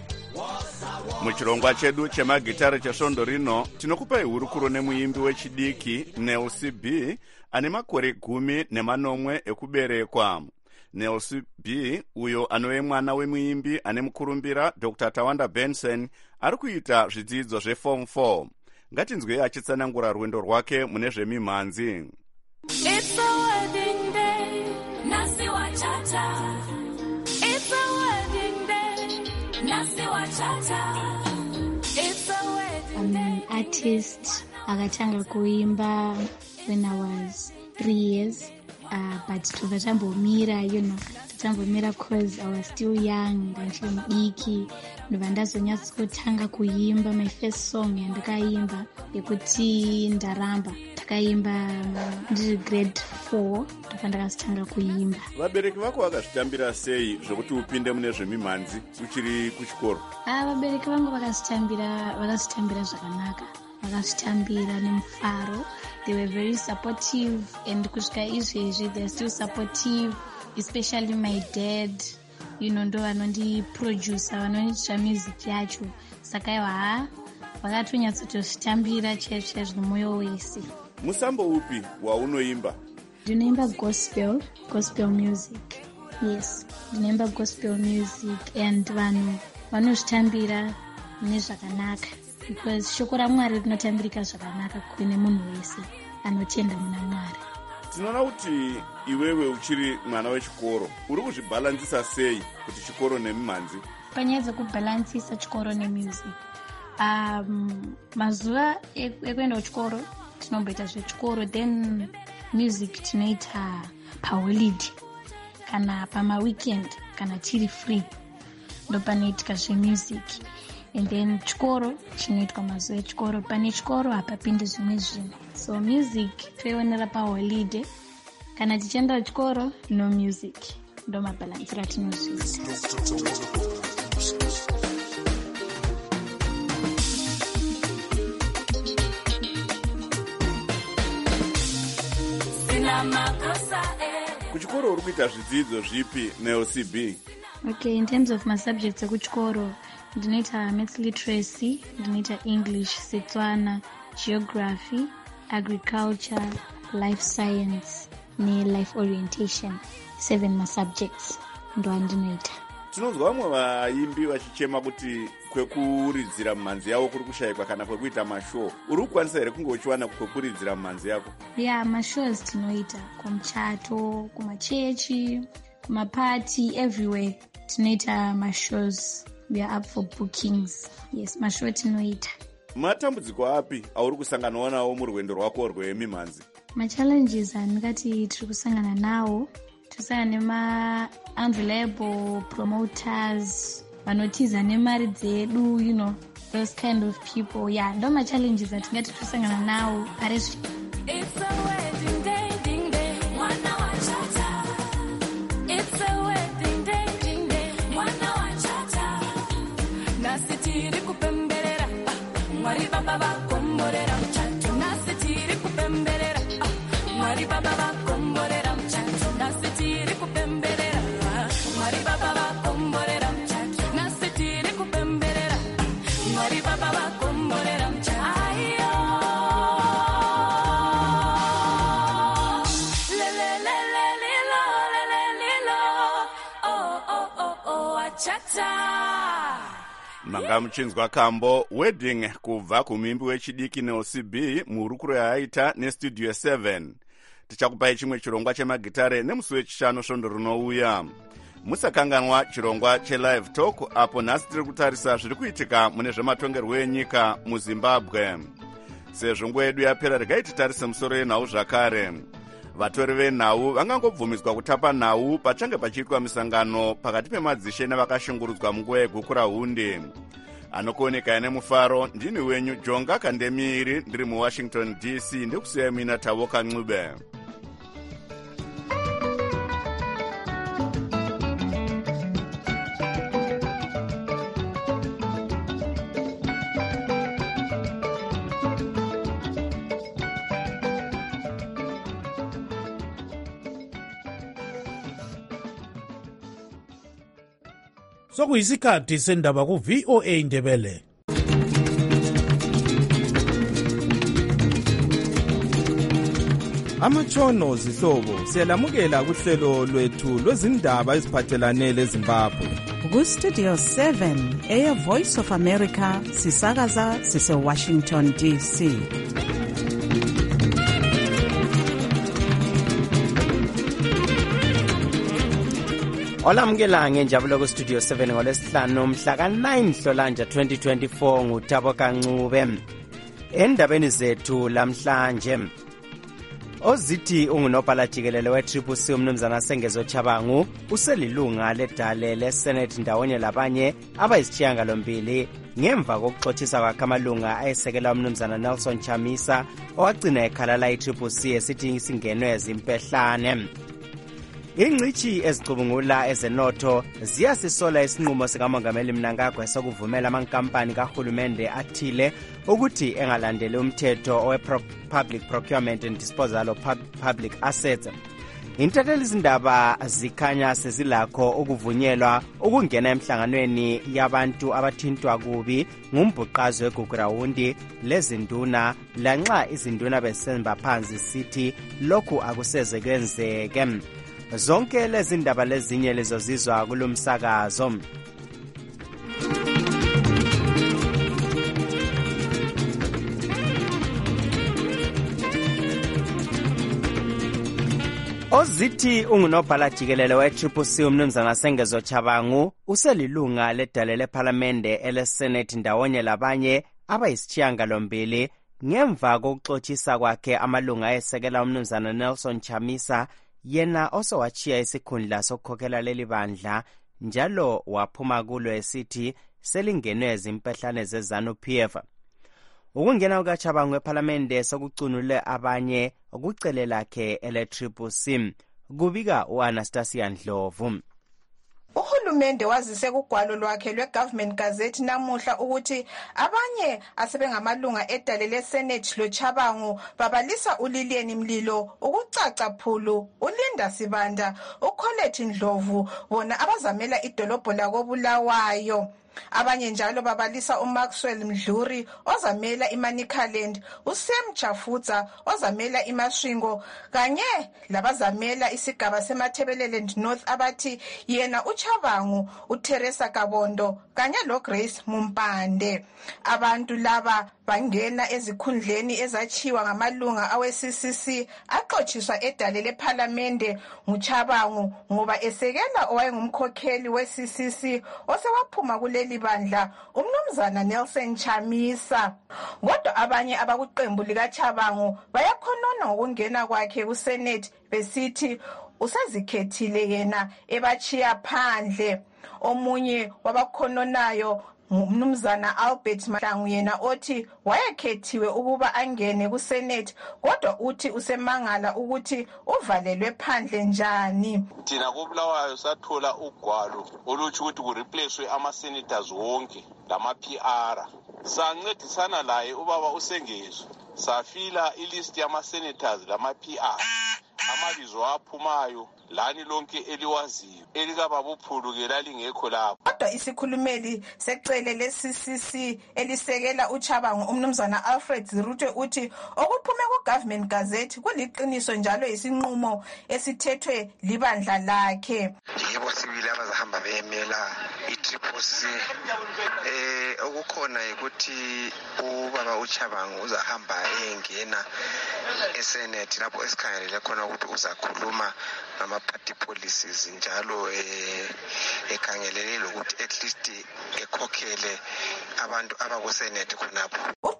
Muchirongwa chedu chemagitare chesvondo rino, tinokupai hurukuro nemuimbi wechidiki Nelsi B ane makore gumi nemanomwe ekuberekwa. Nelsi B, uyo anove mwana wemuimbi ane mukurumbira Doctor Tawanda Benson, ari kuita zvidzidzo zveform four. Ngatinzwei achitsanangura rwendo rwake mune zvemimhanzi. It's a wedding day, nasi wachata. It's a wedding day, nasi wachata. It's a wedding day. I'm an artist. Akatanga kuimba when I was three years. Uh, but tobva tambomira, you know, tambomira because I was still young, ndichiri mudiki. Ndobva ndazonyatsotanga kuimba. My first song yandakaimba yekuti ndaramba, ndakaimba ndiri grade four, ndobva ndakazotanga kuimba. Vabereki vako vakazvitambira sei zvokuti upinde mune zvemimhanzi uchiri kuchikoro? Ah, vabereki vangu vakazvitambira vakazvitambira zvakanaka, vakazvitambira nemufaro. They were very supportive, and kusvika izvezvi they're still supportive, especially my dad. You know, ndo vanondi producer, vanondiitira music yacho. Saka iwa vakatonyatsotozvitambira chaizvo nemwoyo wese. Musambo upi waunoimba? Ndinoimba gospel, gospel music. Yes, ndinoimba gospel music, and vanhu vanozvitambira nezvakanaka. Because shoko raMwari rinotambirika zvakanaka kune munhu wese anotenda muna Mwari. Tinoona kuti iwewe uchiri mwana wechikoro, uri kuzvibhalansisa sei kuti chikoro nemimhanzi? Panyaya dzekubhalansisa chikoro nemusic, um, mazuva ekuenda kuchikoro tinomboita zvechikoro, then music tinoita paholiday kana pamaweekend kana tiri free, ndo panoitika zvemusic. And then chikoro chinoitwa mazuva echikoro, pane chikoro hapapindi zvimwe zvinhu. So music toionera paholiday, kana tichienda kuchikoro no music, ndo mabalansiro atinozviita. Kuchikoro uri kuita zvidzidzo zvipi neLC B? Okay, in terms of my subjects ekuchikoro, ndinoita maths literacy, ndinoita English, Setswana, geography, agriculture, life science ne life orientation. Seven ma subjects ndo andinoita. Tinonzwa vamwe vaimbi vachichema kuti kwekuridzira mimhanzi yavo kuri kushayikwa kana kwekuita mashow. Uri kukwanisa here kunge uchiwana kwekuridzira mimhanzi yako? Yeah, mashows tinoita kumuchato, kumachechi, kumapati, everywhere tinoita mashows. We are up for bookings. Yes, mashow tinoita. Matambudziko api auri kusangana nawo murwendo rwako rwemimhanzi? Ma-challenges andingati tiri kusangana nawo, tirusangana nema unreliable promoters, vanotiza nemari dzedu, you know, those kind of people. Yeah, ndo ma-challenges atingati tirusangana nawo parizvi. It's a wedding day, ding day, mwana wachata. It's a wedding day, ding day, mwana wachata. Nasi tiri kupemberera, Mwari baba vakomborera mchato. Nasi tiri kupemberera, Mwari baba vakomborera mchato. Nasi tiri kupemberera, Mwari baba vakomborera mchato. Nasi tiri kupemberera, Mwari baba vakomborera mchato. Ayo. Le le le le lilo, le le lilo. Oh oh oh oh achata. Manga muchinzwa kambo wedding kubva kumimbi wechidiki neLC B muhurukuro yaaita nestudio seven. Tichakupai chimwe chirongwa chemagitare nemusi wechishanu svondo rinouya. Musakanganwa chirongwa chelive talk apo nhasi tiri kutarisa zviri kuitika mune zvematongerwo enyika muZimbabwe. Sezvo nguva yedu yapera regai titarise musoro yenhau zvakare. vatori venhau vangangobvumiswa kutapa nhau pachange pachiitwa misangano pakati pemadzishe nevakashungurudzwa munguva yegukura hunde. Anokuoneka nemufaro ndini wenyu Jonga Kandemiri, ndiri muWashington D C, ndikusiya mina Tavoka Ncube. Sokuyisikhathi sendaba ku V O A Ndebele. Amatshono zihlobo siyalamukela kuhlelo lwethu lwezindaba eziphathelane leZimbabwe. Ku Studio seven Air Voice of America sisakaza sise Washington D C. Olamukela ngenjabulo ku Studio seven ngolesihlanu mhla ka nine Nhlolanja twenty twenty-four nguThabo Kancube. Endabeni zethu lamhlanje, ozithi ungunobhala jikelele we-Triple C umnumzana Sengezo Chabangu uselilunga ledale le-Senate ndawonye labanye abayisishiyagalombili ngemva kokuxothisa kwakhe amalunga ayesekela umnumzana Nelson Chamisa owagcina ekhalala i-Triple C esithi isingenwe ezimpehlane. Ingcithi ezicubungula ezenotho ziyasisola isinqumo sikamongameli Mnangagwa sokuvumela amankampani kahulumende athile ukuthi engalandeli umthetho owe-Public Procurement and Disposal of Public Assets. Intatheli izindaba zikhanya sezilakho ukuvunyelwa ukungena emhlanganweni yabantu abathintwa kubi ngumbhuqazo weGugurawundi lezinduna lanxa izinduna besenza phansi sithi lokhu akuseze kwenzeke. Zonke lezi ndaba lezinye lezozizwa kulomsakazo. Ozithi ungunobhala jikelele we-Triple C umnumzana Sengezo Chabangu uselilunga ledale leParliamente ele-Senate ndawonye labanye abayisishiyagalombili ngemva kokuxothisa kwakhe amalunga ayesekela umnumzana Nelson Chamisa, yena osowachiya isikhundla sokukhokhela leli bandla njalo waphuma kulo esithi selingenwe ezimpehlane zeZANU-P F. Ukungena kukaChabangu eParliamente sokucunule abanye ukucele lakhe ele-Triple C, kubika u-Anastasia Ndlovu. Uhulumende wazise kugwalo lwakhe lwe-Government Gazette namuhla ukuthi abanye asebengamalunga edale le-Senate loChabangu babalisa uLilian Mlilo, ukucaca phulu, uLinda Sibanda, uColette Ndlovu bona abazamela idolobho lakoBulawayo. Abanye njalo babalisa uMaxwell Mdluri ozamela iManicaland, uSam Chafutsa ozamela iMasvingo kanye labazamela isigaba seMathebeleland North abathi yena uChabangu, uTeresa Kabondo kanye loGrace Mumpande. Abantu laba bangena ezikhundleni ezachiwa ngamalunga awe-C C C axotshiswa edale leParliamente nguChabangu ngoba esekela owayengumkhokheli we-C C C osewaphuma kuleli bandla umnumzana Nelson Chamisa. Kodwa abanye abakuqembu likaChabangu bayakhonona ngokungena kwakhe kuSenate besithi usazikhethile yena ebachiya phandle. Omunye wabakhonanayo umnumzana Albert Mahlangu yena othi wayekhethiwe ukuba angene kuSenate kodwa uthi usemangala ukuthi uvalelwe phandle njani. Thina koBulawayo sathola ugwalo oluthi ukuthi kureplacewe ama-senators wonke lama-P R. Sancedisana laye ubaba uSengezo safila ilist yama-senators lama-P R. Amabizo aphumayo lani lonke eliwaziyo elikababuphulu ke lalingekho lapho. Kodwa isikhulumeli secele le-C C C elisekela uChabangu umnumzana Alfred Zirutwe uthi okuphume ku-Government Gazette kuliqiniso njalo isinqumo esithethwe libandla lakhe. Yebo sibili abazahamba beyemela i-Triple C. Eh okukhona ukuthi ubaba uChabangu uzahamba engena eSenate lapho esikhangelele khona ukuthi uzakhuluma ngama-party policies njalo eh ekhangelele lokuthi at least ekhokhele abantu abakuSenate khonapho.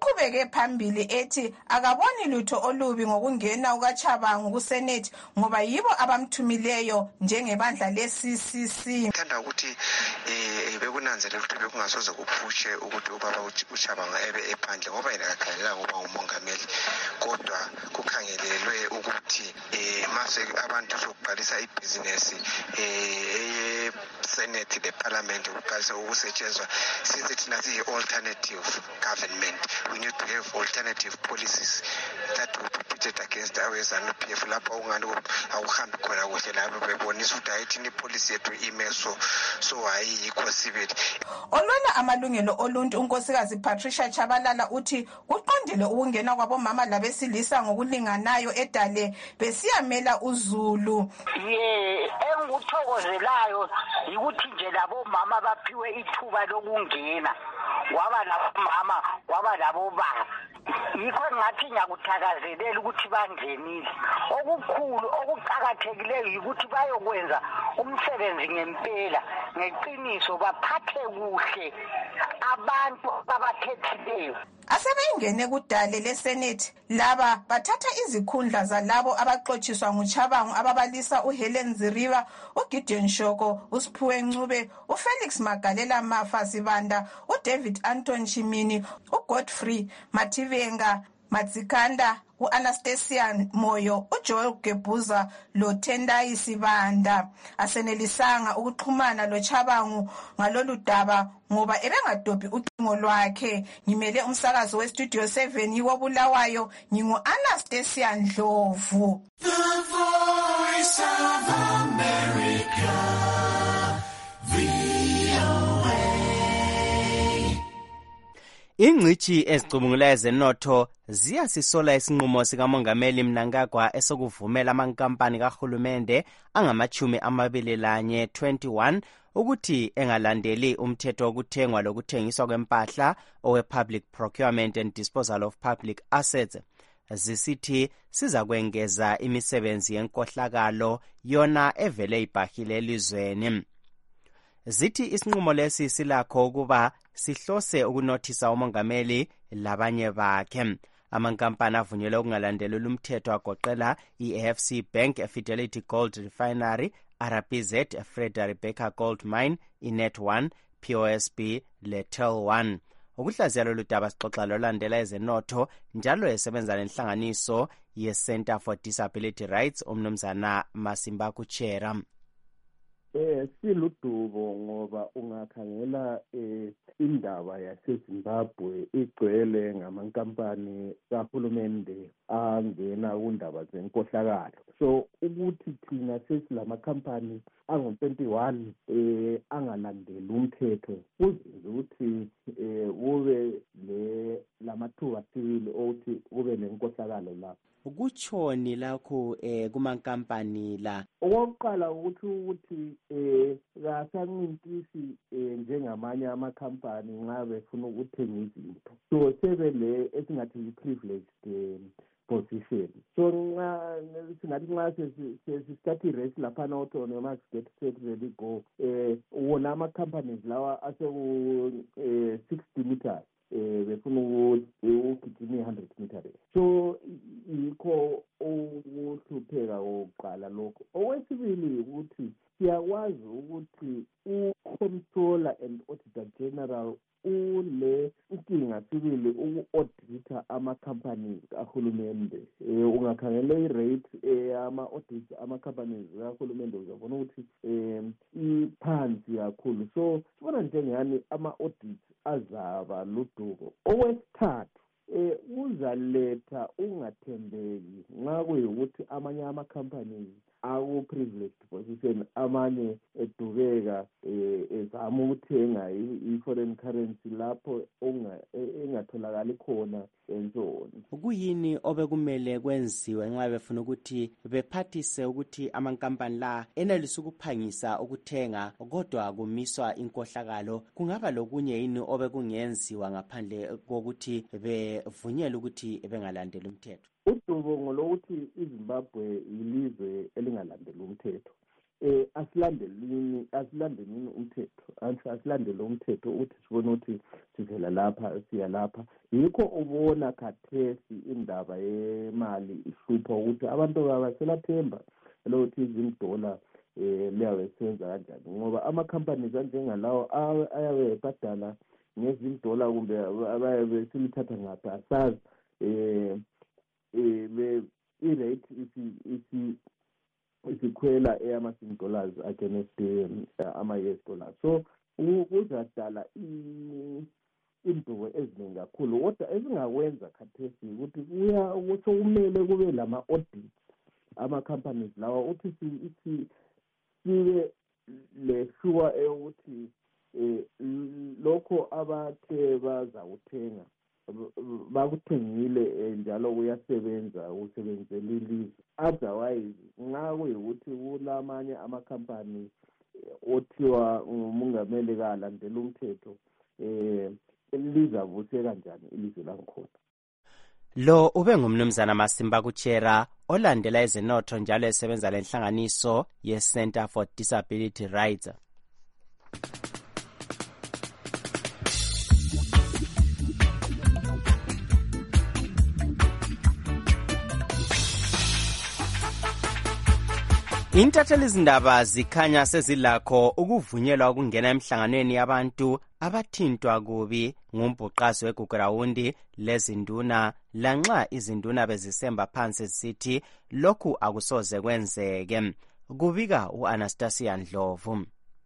uqhubeke phambili ethi akaboni lutho olubi ngokungena kukaChabangu kuSenate ngoba yibo abamthumileyo njengebandla le-C C C. Ngithanda ukuthi eh bekunanzelela ukuthi bekungasoze kuphushe ukuthi ubaba uChabangu ebe ephandle ngoba yena akakhalela ngoba umongameli, kodwa kukhangelelwe ukuthi eh mase abantu zokubhalisa ibhizinesi eh Senate the Parliament ukuqalisa ukusetshenzwa sithi thina siyi alternative government. We need to have alternative policies that will be pitted against our ZANU P F lapho ungani awuhambi khona kuhle lapho bebonisa ukuthi ayithini policy yethu ime so so ayikho sibili. Olwana amalungelo oluntu unkosikazi Patricia Chabalala uthi kuqondile ukungena kwabomama labesilisa ngokulinganayo edale besiyamela uZulu. Ye enguthokozelayo ukuthi nje labo mama baphiwe ithuba lokungena waba labomama waba labobaba. Yikho ngathi ngiyakuthakazelela ukuthi bangenile. Okukhulu okuqhakathekileyo ukuthi bayokwenza umsebenzi ngempela ngeqiniso baphathe kuhle abantu abathethileyo. Asebeyingene kudale leSenate laba bathatha izikhundla zalabo abaxotshiswa nguChabangu ababalisa uHelen Ziriba, uGideon Shoko, uSiphiwe Ncube, uFelix Magalela Mafa Sibanda, uDavid Anton Chimini, uGodfrey Mativenga Matsikanda, u-Anastasia Moyo, uJoel Gebuza loTendai Sibanda. Asenelisanga ukuxhumana loChabangu ngalolu daba ngoba ebengadobhi ucingo lwakhe. Ngimele umsakazo weStudio seven wobulawayo ngingu-Anastasia Ndlovu. The Voice of America, V O A. Ingcithi ezicubungula ezenotho ziyasisola isinqumo sikamongameli Mnangagwa esokuvumela amankampani kahulumende angamachumi amabili lanye twenty-one ukuthi engalandeli umthetho wokuthengwa lokuthengiswa kwempahla owe-Public Procurement and Disposal of Public Assets. Zisithi sizakwengeza imisebenzi yenkohlakalo yona evele ibhahile elizweni. Zithi isinqumo lesi silakho ukuba sihlose ukunothisa umongameli labanye bakhe. Amankampani avunyelwe ukungalandeleli umthetho agoqela i-A F C Bank, Fidelity Gold Refinery, R P Z, Freda Rebecca Gold Mine, iNet one, P O S B, Letel one. Ukuhlaziya lolu daba sixoxa lolandela ezenotho njalo esebenza nenhlanganiso ye-Center for Disability Rights uMnumzana Masimba Kuchera. Eh siludubo ngoba ungakhangela eh indaba yaseZimbabwe igcwele ngamankampani kahulumende angena kundaba zenkohlakalo. So ukuthi thina sesilama company angu twenty-one eh angalandeli umthetho kuzenza ukuthi eh ube le lamathuba sibili ukuthi ube nenkohlakalo lapho. Ukuchoni lakho eh kumankampani la okokuqala ukuthi ukuthi eh kasancintisi eh njengamanye amakhampani nxa befuna ukuthenga izinto so sebele esingathi i-privileged position. So nxa singathi nxa sesistart i-race laphana autonomous get set ready go eh wona ama-companies lawa aseku eh sixty meters eh befuna ukugijima one hundred meters. So yikho ukuhlupheka kokuqala lokho. Okwesibili ukuthi siyakwazi ukuthi u-Comptroller and Auditor General ule inkinga sibili uku-audita ama-companies kahulumende. Eh ungakhangela i-rate ama-audit ama-companies kahulumende uzabona ukuthi um iphansi kakhulu. So sibona njengani ama-audit azaba luduko. Okwesithathu eh uzaletha ungathembeki nxa kuyikuthi amanye ama-companies aku-privileged position amanye edubeka ezama ukuthenga i-foreign currency lapho engatholakali khona ensoni. Kuyini obekumele kwenziwe nxa befuna ukuthi bephathise ukuthi amankampani la enelisa ukuphangisa ukuthenga kodwa kumiswa inkohlakalo? Kungaba lokunye yini obekungenziwa ngaphandle kokuthi bevunyelwe ukuthi bengalandeli umthetho? Udubo ngolokuthi iZimbabwe yilizwe elingalandeli umthetho. Eh asilandelini asilandelini umthetho asilandele umthetho ukuthi sibone ukuthi sivela lapha siya lapha. Yikho ubona khathesi indaba yemali ihlupha ukuthi abantu babaselathemba lokuthi izimdola eh liyabe senza kanjani ngoba ama-companies anjengalawo ayabe ebhadala ngezimdola kumbe abayabe silithatha ngaphi asazi eh i-rate isi isikhwela eyama-sim dollars against ama-U S dollars. So kuzadala indubo eziningi kakhulu kodwa ezingakwenza khathesi ukuthi kuya ukuthi kumele kube lama-audit ama-companies lawa ukuthi sibe leshuwa eyokuthi um lokho abathe bazakuthenga bakuthengile njalo kuyasebenza kusebenzela ilizwe. Otherwise nxa kuyikuthi kulamanye amakhampani othiwa ngumongameli kalandela umthetho um lizavuse kanjani ilizwe langikhona. Lo ube ngumnumzana Masimba Kuchera olandela ezenotho njalo esebenza lenhlanganiso ye-Center for Disability Rights. Intatheli izindaba zikhanya sezilakho ukuvunyelwa ukungena emhlanganweni yabantu abathintwa kubi ngumbhuqazi wegugurawundi lezinduna lanxa izinduna bezisemba phansi zisithi lokhu akusoze kwenzeke. Kubika u-Anastasia Ndlovu.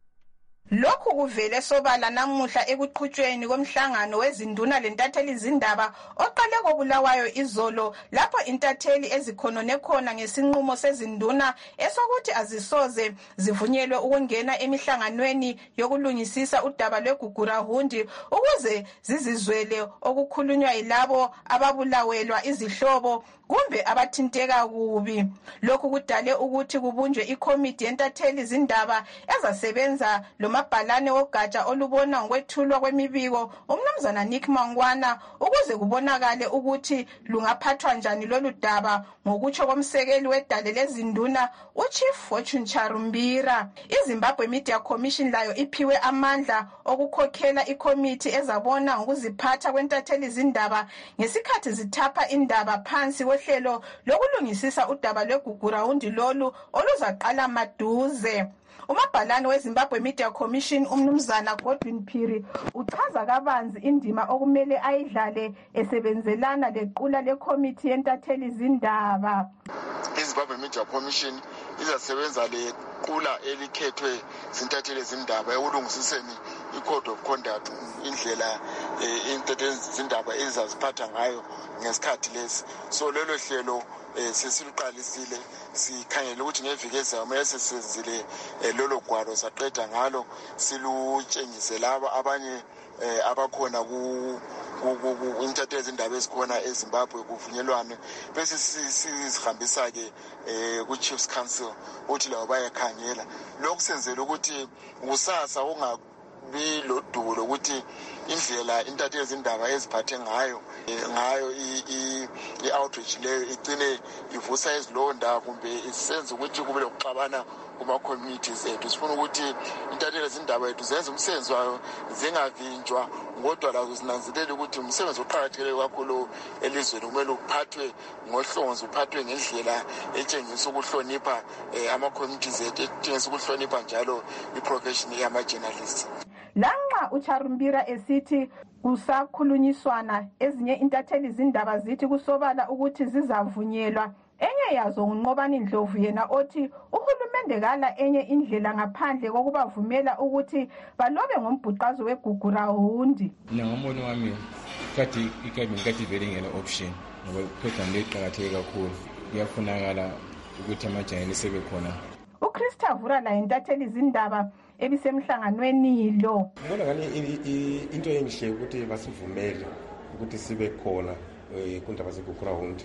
Lokhu kuvele sobala namuhla ekuqhutshweni komhlangano wezinduna lentatheli izindaba oqale kobulawayo izolo lapho intatheli ezikhonone khona ngesinqumo sezinduna esokuthi azisoze zivunyelwe ukungena emihlanganweni yokulungisisa udaba lwegugurawundi ukuze zizizwele okukhulunywa yilabo ababulawelwa izihlobo kumbe abathinteka kubi. Lokhu kudale ukuthi kubunjwe ikomiti yentatheli izindaba ezasebenza lomabhalane wogatsha olubona ngokwethulwa kwemibiko umnumzana Nick Mangwana ukuze kubonakale ukuthi lungaphathwa njani lolu daba ngokutsho komsekeli wedale lezinduna uChief Fortune Charumbira. iZimbabwe Media Commission layo iphiwe amandla okukhokhela ikomiti ezabona ngokuziphatha kwentatheli izindaba ngesikhathi zithapha indaba phansi hlelo lokulungisisa udaba lwegugurawundi lolu oluzaqala maduze. Umabhalane weZimbabwe Media Commission umnumzana Godwin Phiri uchaza kabanzi indima okumele ayidlale esebenzelana lequla lekomiti yentatheli izindaba. iZimbabwe Media Commission izasebenza lequla elikhethwe zintatheli izindaba ekulungisiseni i-code of conduct indlela intatheli izindaba ezaziphatha ngayo ngesikhathi lesi. So lelo hlelo sesiluqalisile sikhangele ukuthi ngeviki ezayo mase senzile lolo gwalo saqeda ngalo silutshengise laba abanye abakhona ku intatheli izindaba ezikhona eZimbabwe kuvunyelwane bese sizihambisa ke ku Chiefs Council uthi lawo bayakhangela. Lokhu senzele ukuthi kusasa unga bilodulo ukuthi indlela intatheli izindaba eziphathe ngayo ngayo i-outreach leyo igcine ivusa izilonda kumbe isenze ukuthi kube lokuxabana kuma-communities ethu. Sifuna ukuthi intatheli izindaba ethu zenze umsebenzi wayo zingavinjwa kodwa lazo zinanzelela ukuthi umsebenzi oqakathekile kakhulu elizweni kumele uphathwe ngohlonzi uphathwe ngendlela etshengisa ukuhlonipha ama-communities ethu etshengisa ukuhlonipha njalo i-profession yama-journalists. Lanxa uCharumbira esithi kusakhulunyiswana ezinye intatheli izindaba zithi kusobala ukuthi zizavunyelwa. Enye yazo nguNqobani Ndlovu yena othi uhulumende kala enye indlela ngaphandle kokubavumela ukuthi balobe ngombhuqazo wegugurawundi. Nangombono wami kathi igovernment kathi vele ngene option ngoba iprogram leqhakatheke kakhulu kuyafunakala ukuthi amajayini sebekhona. uChristopher la intatheli izindaba ebisemhlanganweni lo. Ngibona ngani into enhle ukuthi basivumele ukuthi sibe khona kundaba zegugurawundi.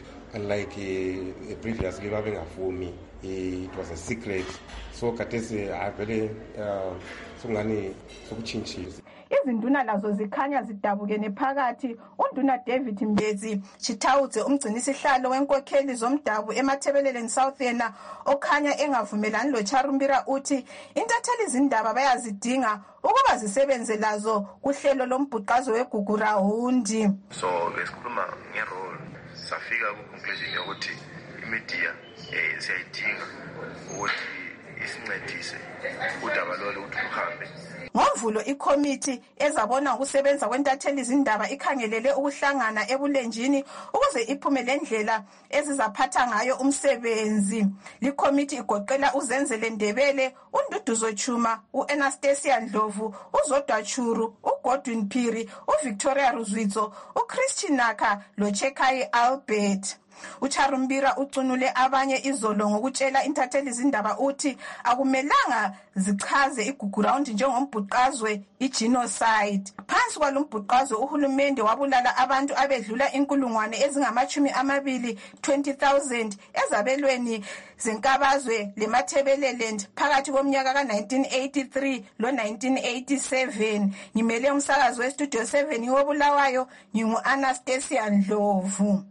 Unlike uh, previously babengavumi, it was a secret. So katese avele uh, sungani sokuchinchisa. izinduna lazo zikhanya zidabukene phakathi. Unduna David Mbezi Chitawudze umgcinisihlalo wenkokheli zomdabu eMathebeleleni South yena okhanya engavumelani loCharumbira uthi intatheli izindaba bayazidinga ukuba zisebenze lazo kuhlelo lombhuqazo weGugurahundi. So besikhuluma ngerole safika ku conclusion yokuthi imedia eh siyayidinga ukuthi isincedise udaba lolu ukuthi luhambe. Ngomvulo ikomiti ezabona ukusebenza kwentatheli izindaba ikhangelele ukuhlangana ebulenjini ukuze iphume lendlela ezizaphatha ngayo umsebenzi. Likomiti igoqela uZenzele Ndebele, uNduduzo Chuma, uAnastasia Ndlovu, uZodwa Churu, uGodwin Phiri, uVictoria Ruzwitso, uChristian Naka loChekai Albert. uCharumbira ucunule abanye izolo ngokutshela intatheli izindaba uthi akumelanga zichaze iGugurahundi njengombhuqazwe igenocide. Phansi kwalombhuqazwe uhulumende wabulala abantu abedlula inkulungwane ezingamachumi amabili twenty thousand ezabelweni zenkabazwe leMathebeleland phakathi komnyaka ka nineteen eighty-three lo nineteen eighty-seven. Ngimele umsakazo westudio seven wobulawayo ngingu Anastasia Ndlovu.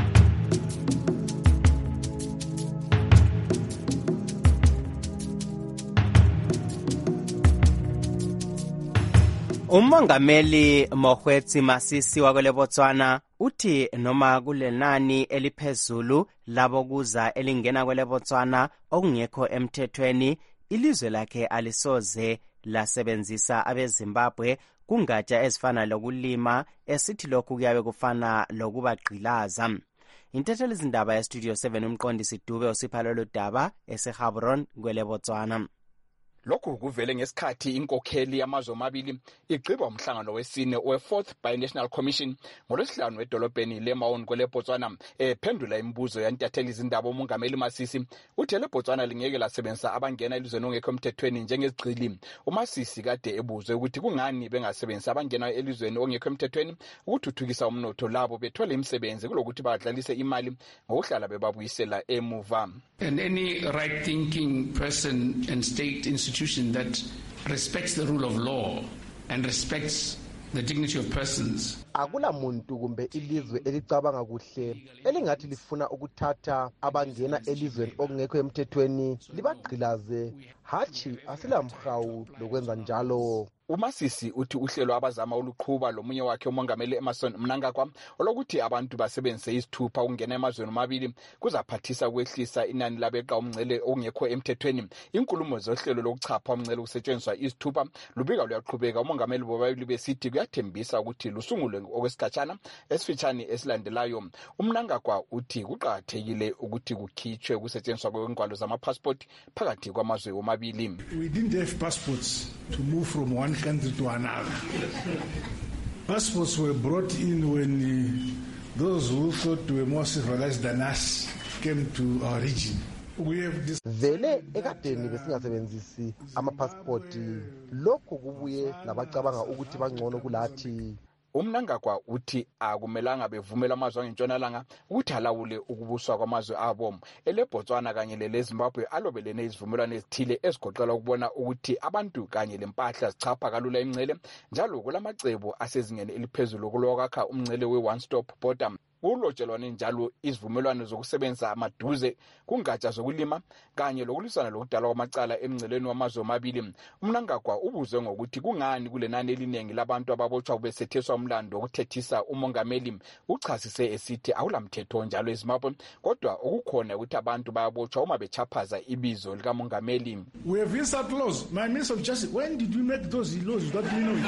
Umongameli Mokgweetsi Masisi wakwele Botswana uthi noma kulenani eliphezulu labokuza elingena kwele Botswana okungekho emthethweni ilizwe lakhe alisoze lasebenzisa abeZimbabwe kungatsha ezifana lokulima esithi lokhu kuyabe kufana lokubagqilaza. Intatheli izindaba yestudio seven umqondisi Dube usipha lolu daba eseGaborone kwele Botswana. Lokhu kuvele ngesikhathi inkokheli yamazwe amabili igqiba umhlangano wesine we-Fourth Binational Commission ngolwesihlanu edolobheni leMaun kwele Botswana ephendula imibuzo yantatheli izindaba umongameli Masisi uthe le Botswana lingeke lasebenzisa abangena elizweni ongekho emthethweni njengezigcili. uMasisi kade ebuzwe ukuthi kungani bengasebenzisa abangena elizweni ongekho emthethweni ukuthuthukisa umnotho labo bethole imisebenzi kulokuthi badlalise imali ngokuhlala bebabuyisela emuva. And any right-thinking person and state institution that respects the rule of law and respects the dignity of persons. Akula muntu kumbe ilizwe elicabanga kuhle elingathi lifuna ukuthatha abangena elizweni okungekho emthethweni libagqilaze. Hachi asilamhawu lokwenza njalo. uMasisi uthi uhlelo abazama uluqhuba lomunye wakhe umongameli Emerson Mnangagwa olokuthi abantu basebenzise izithupha ukungena emazweni amabili kuzaphathisa ukwehlisa inani labeqa umngcele ongekho emthethweni. Inkulumo zohlelo lokuchapha umngcele kusetshenziswa izithupha lubika luyaqhubeka. Umongameli bobabili besithi kuyathembisa ukuthi lusungulwe okwesikhatshana esifitshane esilandelayo. uMnangagwa uthi kuqakathekile ukuthi kukhitshwe kusetshenziswa kwengwalo zamapassport phakathi kwamazwe omabili. We didn't have passports to move from one country to another. Passports were brought in when uh, those who thought were more civilized than us came to our region. We have this vele ekadeni besingasebenzisi amapassport lokho kubuye labacabanga ukuthi bangcono kulathi. uMnangagwa uthi akumelanga bevumela amazwe angentshonalanga ukuthi alawule ukubuswa kwamazwe abo. eleBotswana kanye leleZimbabwe alobelene izivumelwano ezithile ezigoqela ukubona ukuthi abantu kanye lempahla zichapha kalula imngcele njalo kulamacebo asezingeni eliphezulu kulokakha umngcele we-one stop border. Ulotshelwane njalo izivumelwano zokusebenza amaduze kungatsha zokulima kanye lokulisana lokudalwa kwamacala emngceleni wamazwe amabili. uMnangagwa ubuzwe ngokuthi kungani kulenani eliningi labantu ababotshwa besetheswa umlando wokuthethisa umongameli. Uchasise esithi awulamthetho njalo eZimbabwe kodwa okukhona ukuthi abantu bayabotshwa uma bechaphaza ibizo likamongameli. We have insult laws. My Minister of Justice, when did we make those laws without me knowing?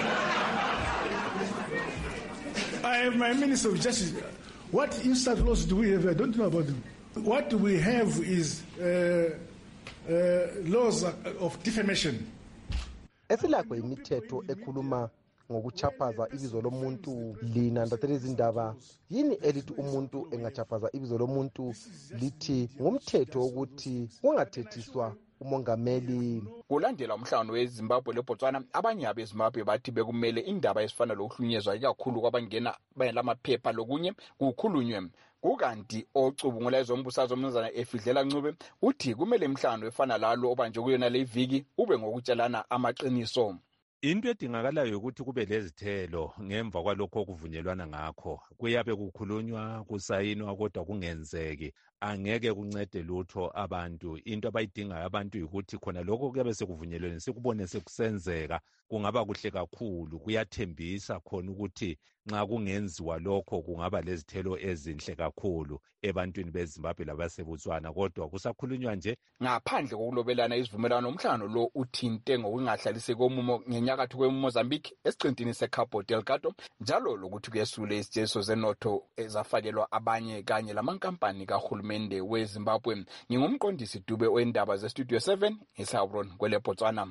I have my Minister of Justice. What instant laws do we have? I don't know about them. What we have is uh, uh, laws of defamation. Esilakho imithetho ekhuluma ngokuchaphaza ibizo lomuntu. Lina ndathela izindaba yini elithi umuntu engachaphaza ibizo lomuntu lithi ngumthetho ukuthi kungathethiswa umongameli. Kulandela umhlangano weZimbabwe leBotswana abanye abeZimbabwe bathi bekumele indaba esifana lokuhlunyezwa kakhulu kwabangena bayelamaphepha lokunye kukhulunywe. Kukanti ocubungula ezombusazwe umnumzana Efidlela Ncube uthi kumele imhlangano efana lalo obanje kuyona le iviki ube ngokutshelana amaqiniso. Into edingakalayo ukuthi kube lezithelo ngemva kwalokho okuvunyelwana ngakho. Kuyabe kukhulunywa kusayinwa kodwa kungenzeki. Angeke kuncede lutho abantu. Into abayidingayo abantu ukuthi khona lokho kuyabe sekuvunyelweni sikubone sekusenzeka. Kungaba kuhle kakhulu. Kuyathembisa khona ukuthi nxa kungenziwa lokho kungaba lezithelo ezinhle kakhulu ebantwini beZimbabwe labaseBotswana, kodwa kusakhulunywa nje. Ngaphandle kokulobelana isivumelwano, umhlangano lo uthinte ngokungahlaliseki komumo ngenyakatho kweMozambique esiqintini seCabo Delgado, njalo lokuthi kuyesule izijeso zenotho ezafakelwa abanye kanye lamankampani kahulumende weZimbabwe. Ngingumqondisi Dube wendaba zeStudio seven eSauron kwele Botswana.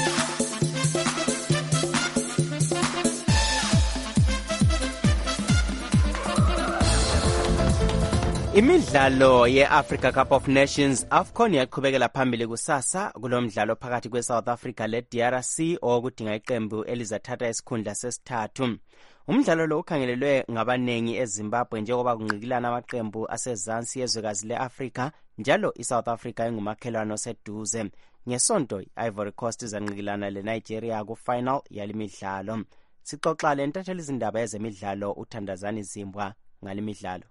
Imidlalo ye-Africa Cup of Nations AFCON yaqhubekela phambili kusasa kulomdlalo phakathi kwe-South Africa le-D R C okudinga iqembu elizathatha isikhundla sesithathu. Umdlalo lo ukhangelelwe ngabanengi eZimbabwe njengoba kunqikilana amaqembu asezansi yezwekazi le-Africa, njalo iSouth Africa ingumakhelwane oseduze. Ngesonto i-Ivory Coast izanqikilana le-Nigeria ku-final yalimidlalo. Sixoxa lentatheli izindaba ezemidlalo uThandazani Zimbwa ngalimidlalo.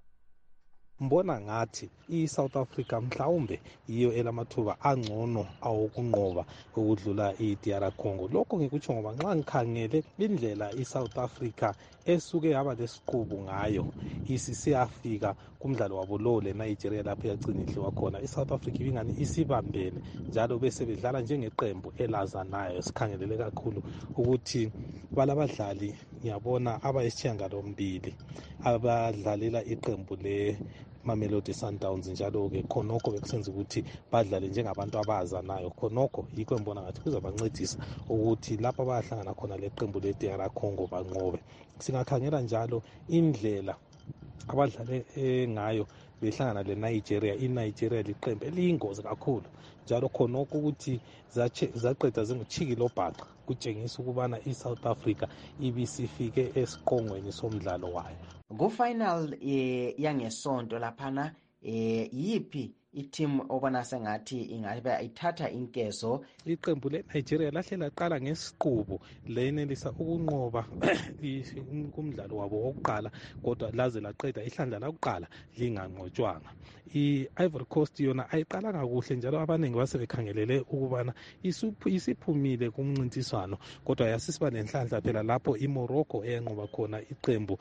Mbona ngathi iSouth Africa mhlawumbe yiyo elamathuba angcono awokunqoba ukudlula iD R Congo. Lokho ngikutsho ngoba nxa ngikhangele indlela iSouth Africa esuke yaba lesiqubu ngayo isisiyafika kumdlalo wabo lo leNigeria lapho yagcina idliwa khona, iSouth Africa ibingani isibambene njalo bese bedlala njengeqembu elazanayo. Sikhangelele kakhulu ukuthi balabadlali ngiyabona abayisishiyagalombili abadlalela iqembu le Mamelodi Sundowns, njalo ke khonokho bekusenza ukuthi badlale njengabantu abazanayo. Khonokho yikho ngibona ngathi kuzabancedisa ukuthi lapha bayahlangana khona leqembu le-D R Congo banqobe. Singakhangela njalo indlela abadlale ngayo behlangana leNigeria. iNigeria liqembu eliyingozi kakhulu, njalo khonokho ukuthi zaqeda zinguchikilo bhaxa kutshengisa ukubana iSouth Africa ibisifike esiqongweni somdlalo wayo. Ku-final eh, yangesonto laphana eh, yiphi iteam obona sengathi ingabe ithatha inkezo? Iqembu leNigeria lahle laqala ngesiqubu lenelisa ukunqoba kumdlalo wabo wokuqala, kodwa laze laqeda ihlandla lokuqala linganqotshwanga. I-Ivory Coast yona ayiqala kakuhle, njalo abaningi basebekhangelele ukubana isiphumile kumncintiswano, kodwa yasisiba nenhlanhla phela lapho iMorocco eyanqoba khona iqembu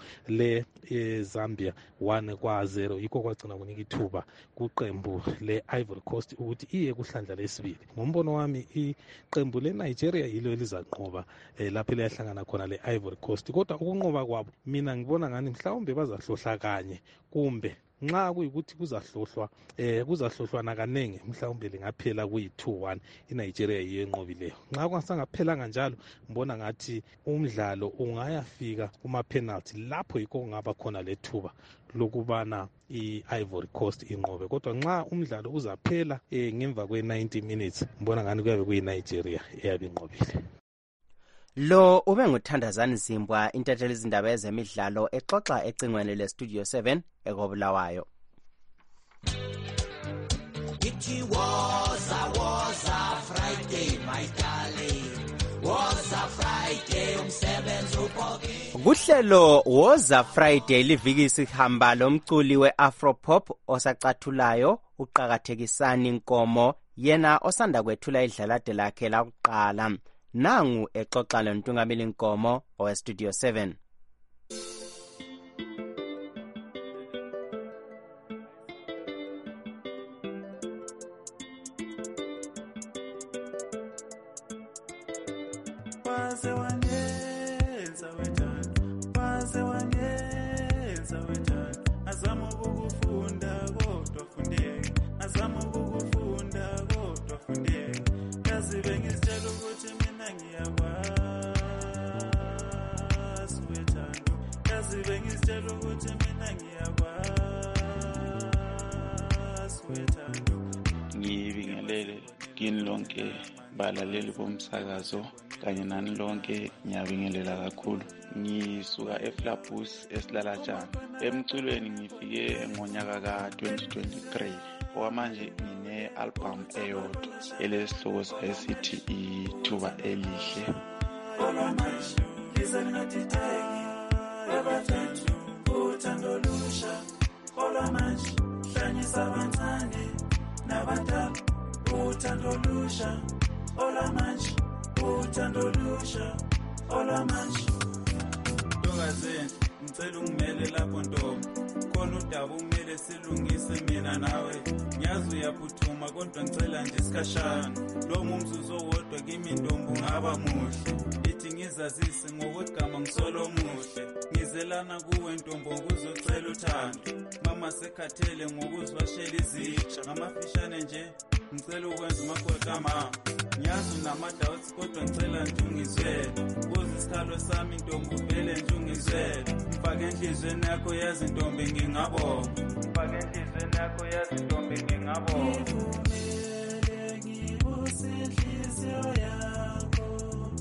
le-Zambia one kwa zero. Yikho kwagcina kunika ithuba kuqembu le-Ivory Coast ukuthi iye kuhlandla lesibili. Ngombono wami iqembu leNigeria yilo elizanqoba eh, lapho liyahlangana khona le-Ivory Coast, kodwa ukunqoba kwabo mina ngibona ngani mhlawumbe bazahlohla kanye, kumbe nxa kuyikuthi kuzahlohlwa eh kuzahlohlwana kanenge mhlawumbe lingaphela kuyi-two one iNigeria yiyo enqobileyo. Nxa kungasangaphelanga njalo ngibona ngathi umdlalo ungayafika kuma-penalty, lapho yikho kungaba khona lethuba lokubana i-Ivory Coast inqobe, kodwa nxa umdlalo uzaphela eh, ngemva kwe-ninety minutes ngibona ngani kuyabe kuyi-Nigeria eyabe inqobile. Lo ube nguthandazani Zimbwa, intatheli izindaba ezemidlalo exoxa ecingweni leStudio seven ekobulawayo. It was a was a Friday, my darling. Was a Friday umsebenzi uphokile. Kuhlelo was a Friday liviki sihamba lomculi we-Afropop osacathulayo uqhakathekisani Nkomo, yena osanda kwethula idlalade lakhe lakuqala. Nangu exoxa lontungameli Nkomo oweStudio seven. Ngibingelele kini lonke balaleli bomsakazo kanye nani lonke, ngiyabingelela kakhulu. Ngisuka eFlabus esilalatshana. Emculweni ngifike ngonyaka ka twenty twenty-three. Okwamanje ngine album eyodwa elesihloko esithi Ithuba Elihle. olwamanje lize lingadideki ebafethu uthando lusha olwamanje hlanyisa abancane nabadala uthando lusha olwamanje uthando lusha olwamanje Ntokazi ngicela ungimele lapho ntombi khona udaba umele silungise mina nawe ngiyazi uyaphuthuma kodwa ngicela nje isikhashana lo mumzuzu owodwa kimi ntombi ungaba muhle ithi ngizazise ngokwegama ngisolo muhle ngizelana kuwe ntombi ukuzocela uthando mama sekhathele ngokuzwashela izitsha ngamafishane nje ngicela ukwenza umakhosi mama ngiyazi unamadawuthi kodwa ngicela nje ungizwele kuze isikhalo sami ntombi uvele nje ungizwele mfake enhlizweni yakho yazi ntombi ngingabonga mfake enhlizweni yakho yazi ntombi ngingabonga ngivumele ngibuse inhliziyo yakho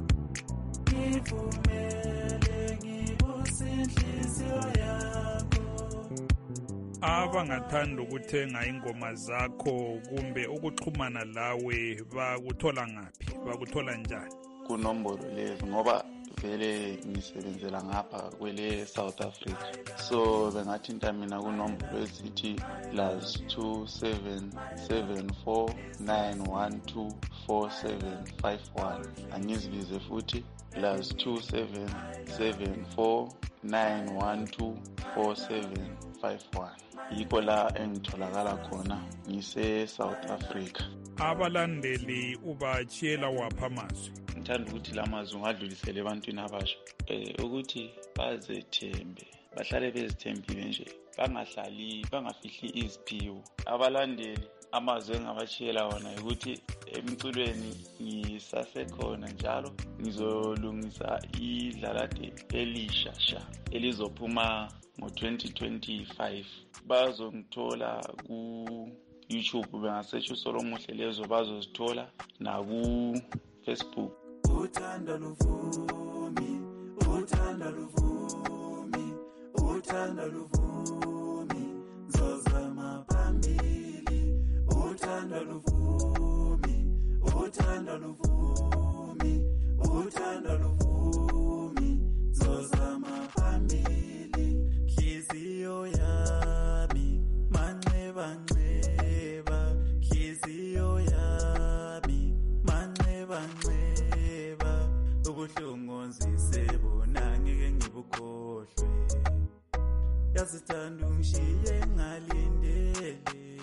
ngivumele ngibuse inhliziyo yakho abangathanda ukuthenga ingoma zakho kumbe ukuxhumana lawe bakuthola ngaphi bakuthola njani kunombolo lezi ngoba vele ngisebenzela ngapha kwele South Africa so bengathinta mina kunombolo ezithi plus two seven seven four nine one two four seven five one angizibize futhi plus two seven seven four nine one two four seven five one yikho la engitholakala khona ngise South Africa abalandeli ubachiyela wapha amazwi ngithanda ukuthi lamazwi ungadlulisele ebantwini abasha eh ukuthi bazethembe bahlale bezithembile nje bangahlali bangafihli iziphiwo abalandeli amazwi engabachiyela wona ukuthi emculweni ngisasekhona njalo ngizolungisa idlalade elisha sha elizophuma ngo twenty twenty-five bazongithola ku YouTube bengasearch usolo muhle lezo bazozithola na ku Facebook uthanda luvumi uthanda luvumi uthanda luvumi zozama phambili uthanda luvumi uthanda luvumi uthanda luvumi zozama phambili hliziyo yami manxeba nxeba hliziyo yami manxeba nxeba ubuhlungu nzisebona ngeke ngibukhohlwe yazithanda ungishiye ngalindele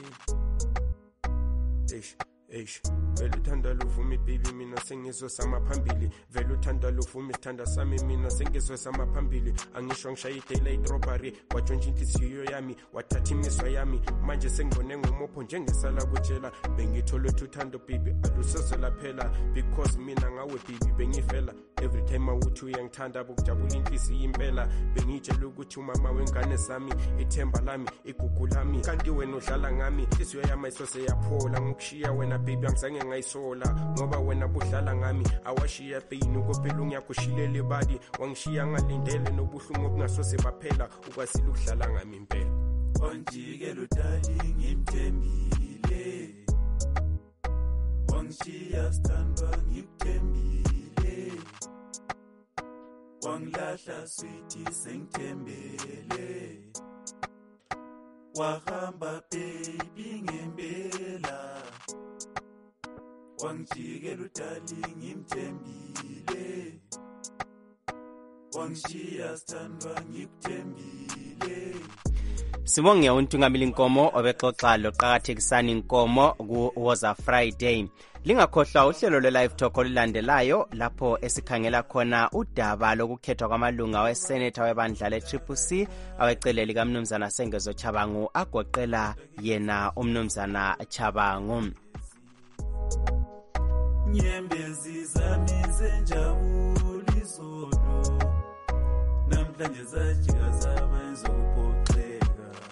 eish eish vele uthanda luvumi baby mina sengizo samaphambili vele uthanda luvumi sithanda sami mina sengizo samaphambili angisho ngishaya i-daylight robbery watshontsha inhliziyo yami wathatha imiswa yami manje sengibone ngomopho njengesala kutshela bengithole uthando baby alusoze laphela because mina ngawe baby bengifela every time awuthi uyangithanda bokujabula inhliziyo impela bengitshela ukuthi umama wengane zami ithemba lami igugu lami kanti wena udlala ngami inhliziyo yami isose yaphola ngokushiya wena baby angizange ngayisola ngoba wena budlala ngami awashiya pain ukopela ungiyakushilela ibadi wangishiya ngalindele nobuhlungu obungasoze baphela ukwasila ukudlala ngami impela onjikela udali ngimthembile wangishiya standby ngikuthembile wangilahla sweetie sengithembele wahamba baby ngempela wangijikela udali ngimthembile wangishiya standby ngikuthembile Sibonge uNtungamili Inkomo obexoxa loqhakathekisani Inkomo ku Woza Friday. Lingakhohlwa uhlelo le live talk olulandelayo lapho esikhangela khona udaba lokukhethwa kwamalunga weSenate webandla le-Triple C awecele lika Mnumzana Sengezo Chabangu agoqela yena uMnumzana Chabangu. Nyembezi zami zenjabuliso namhlanje zajika zabenza uphoxeka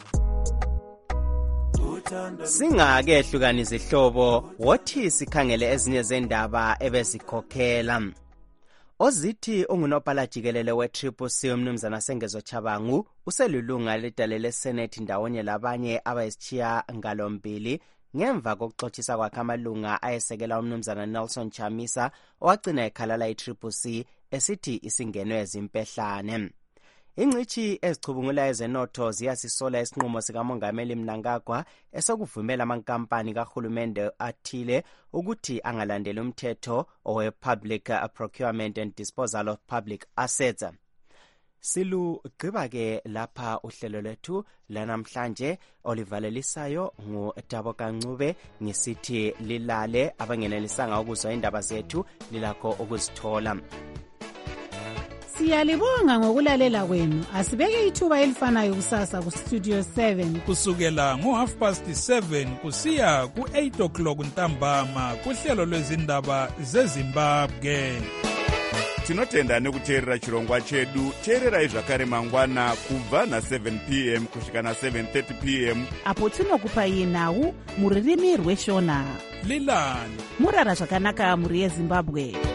Singake hlukana izihlobo wothi sikhangele ezinye zendaba ebezikhokhela Ozithi ungunopala jikelele we-Triple C uMnumzana Sengezo Chabangu uselulunga ledale leSenate ndawonye labanye abayisitshiya ngalombili ngemva kokuxoxisa kwakhe amalunga ayesekela uMnumzana Nelson Chamisa owagcina ekhalala i-Triple C esithi isingenwe ezimpehlane. Ingcithi ezichubungula ezenotho ziyasisola isinqumo sikamongameli Mnangagwa esokuvumela amankampani kahulumende athile ukuthi angalandeli umthetho owe Public Procurement and Disposal of Public Assets. Silu gqiba-ke lapha uhlelo lwethu lanamhlanje olivalelisayo nguTabo Kancube ngisithi lilale abangenelisanga ukuzwa indaba zethu lilakho ukuzithola. Siyalibonga ngokulalela kwenu. Asibeke ithuba elifanayo kusasa ku Studio seven kusukela ngo half past seven kusiya ku eight o'clock ntambama kuhlelo lwezindaba zeZimbabwe. Tinotenda nekuteerera chirongwa chedu. Teererai zvakare mangwana kubva na seven p m kusvika na seven thirty p m apo tinokupai nhau muririmi rweshona. Lilani murara zvakanaka muri yeZimbabwe.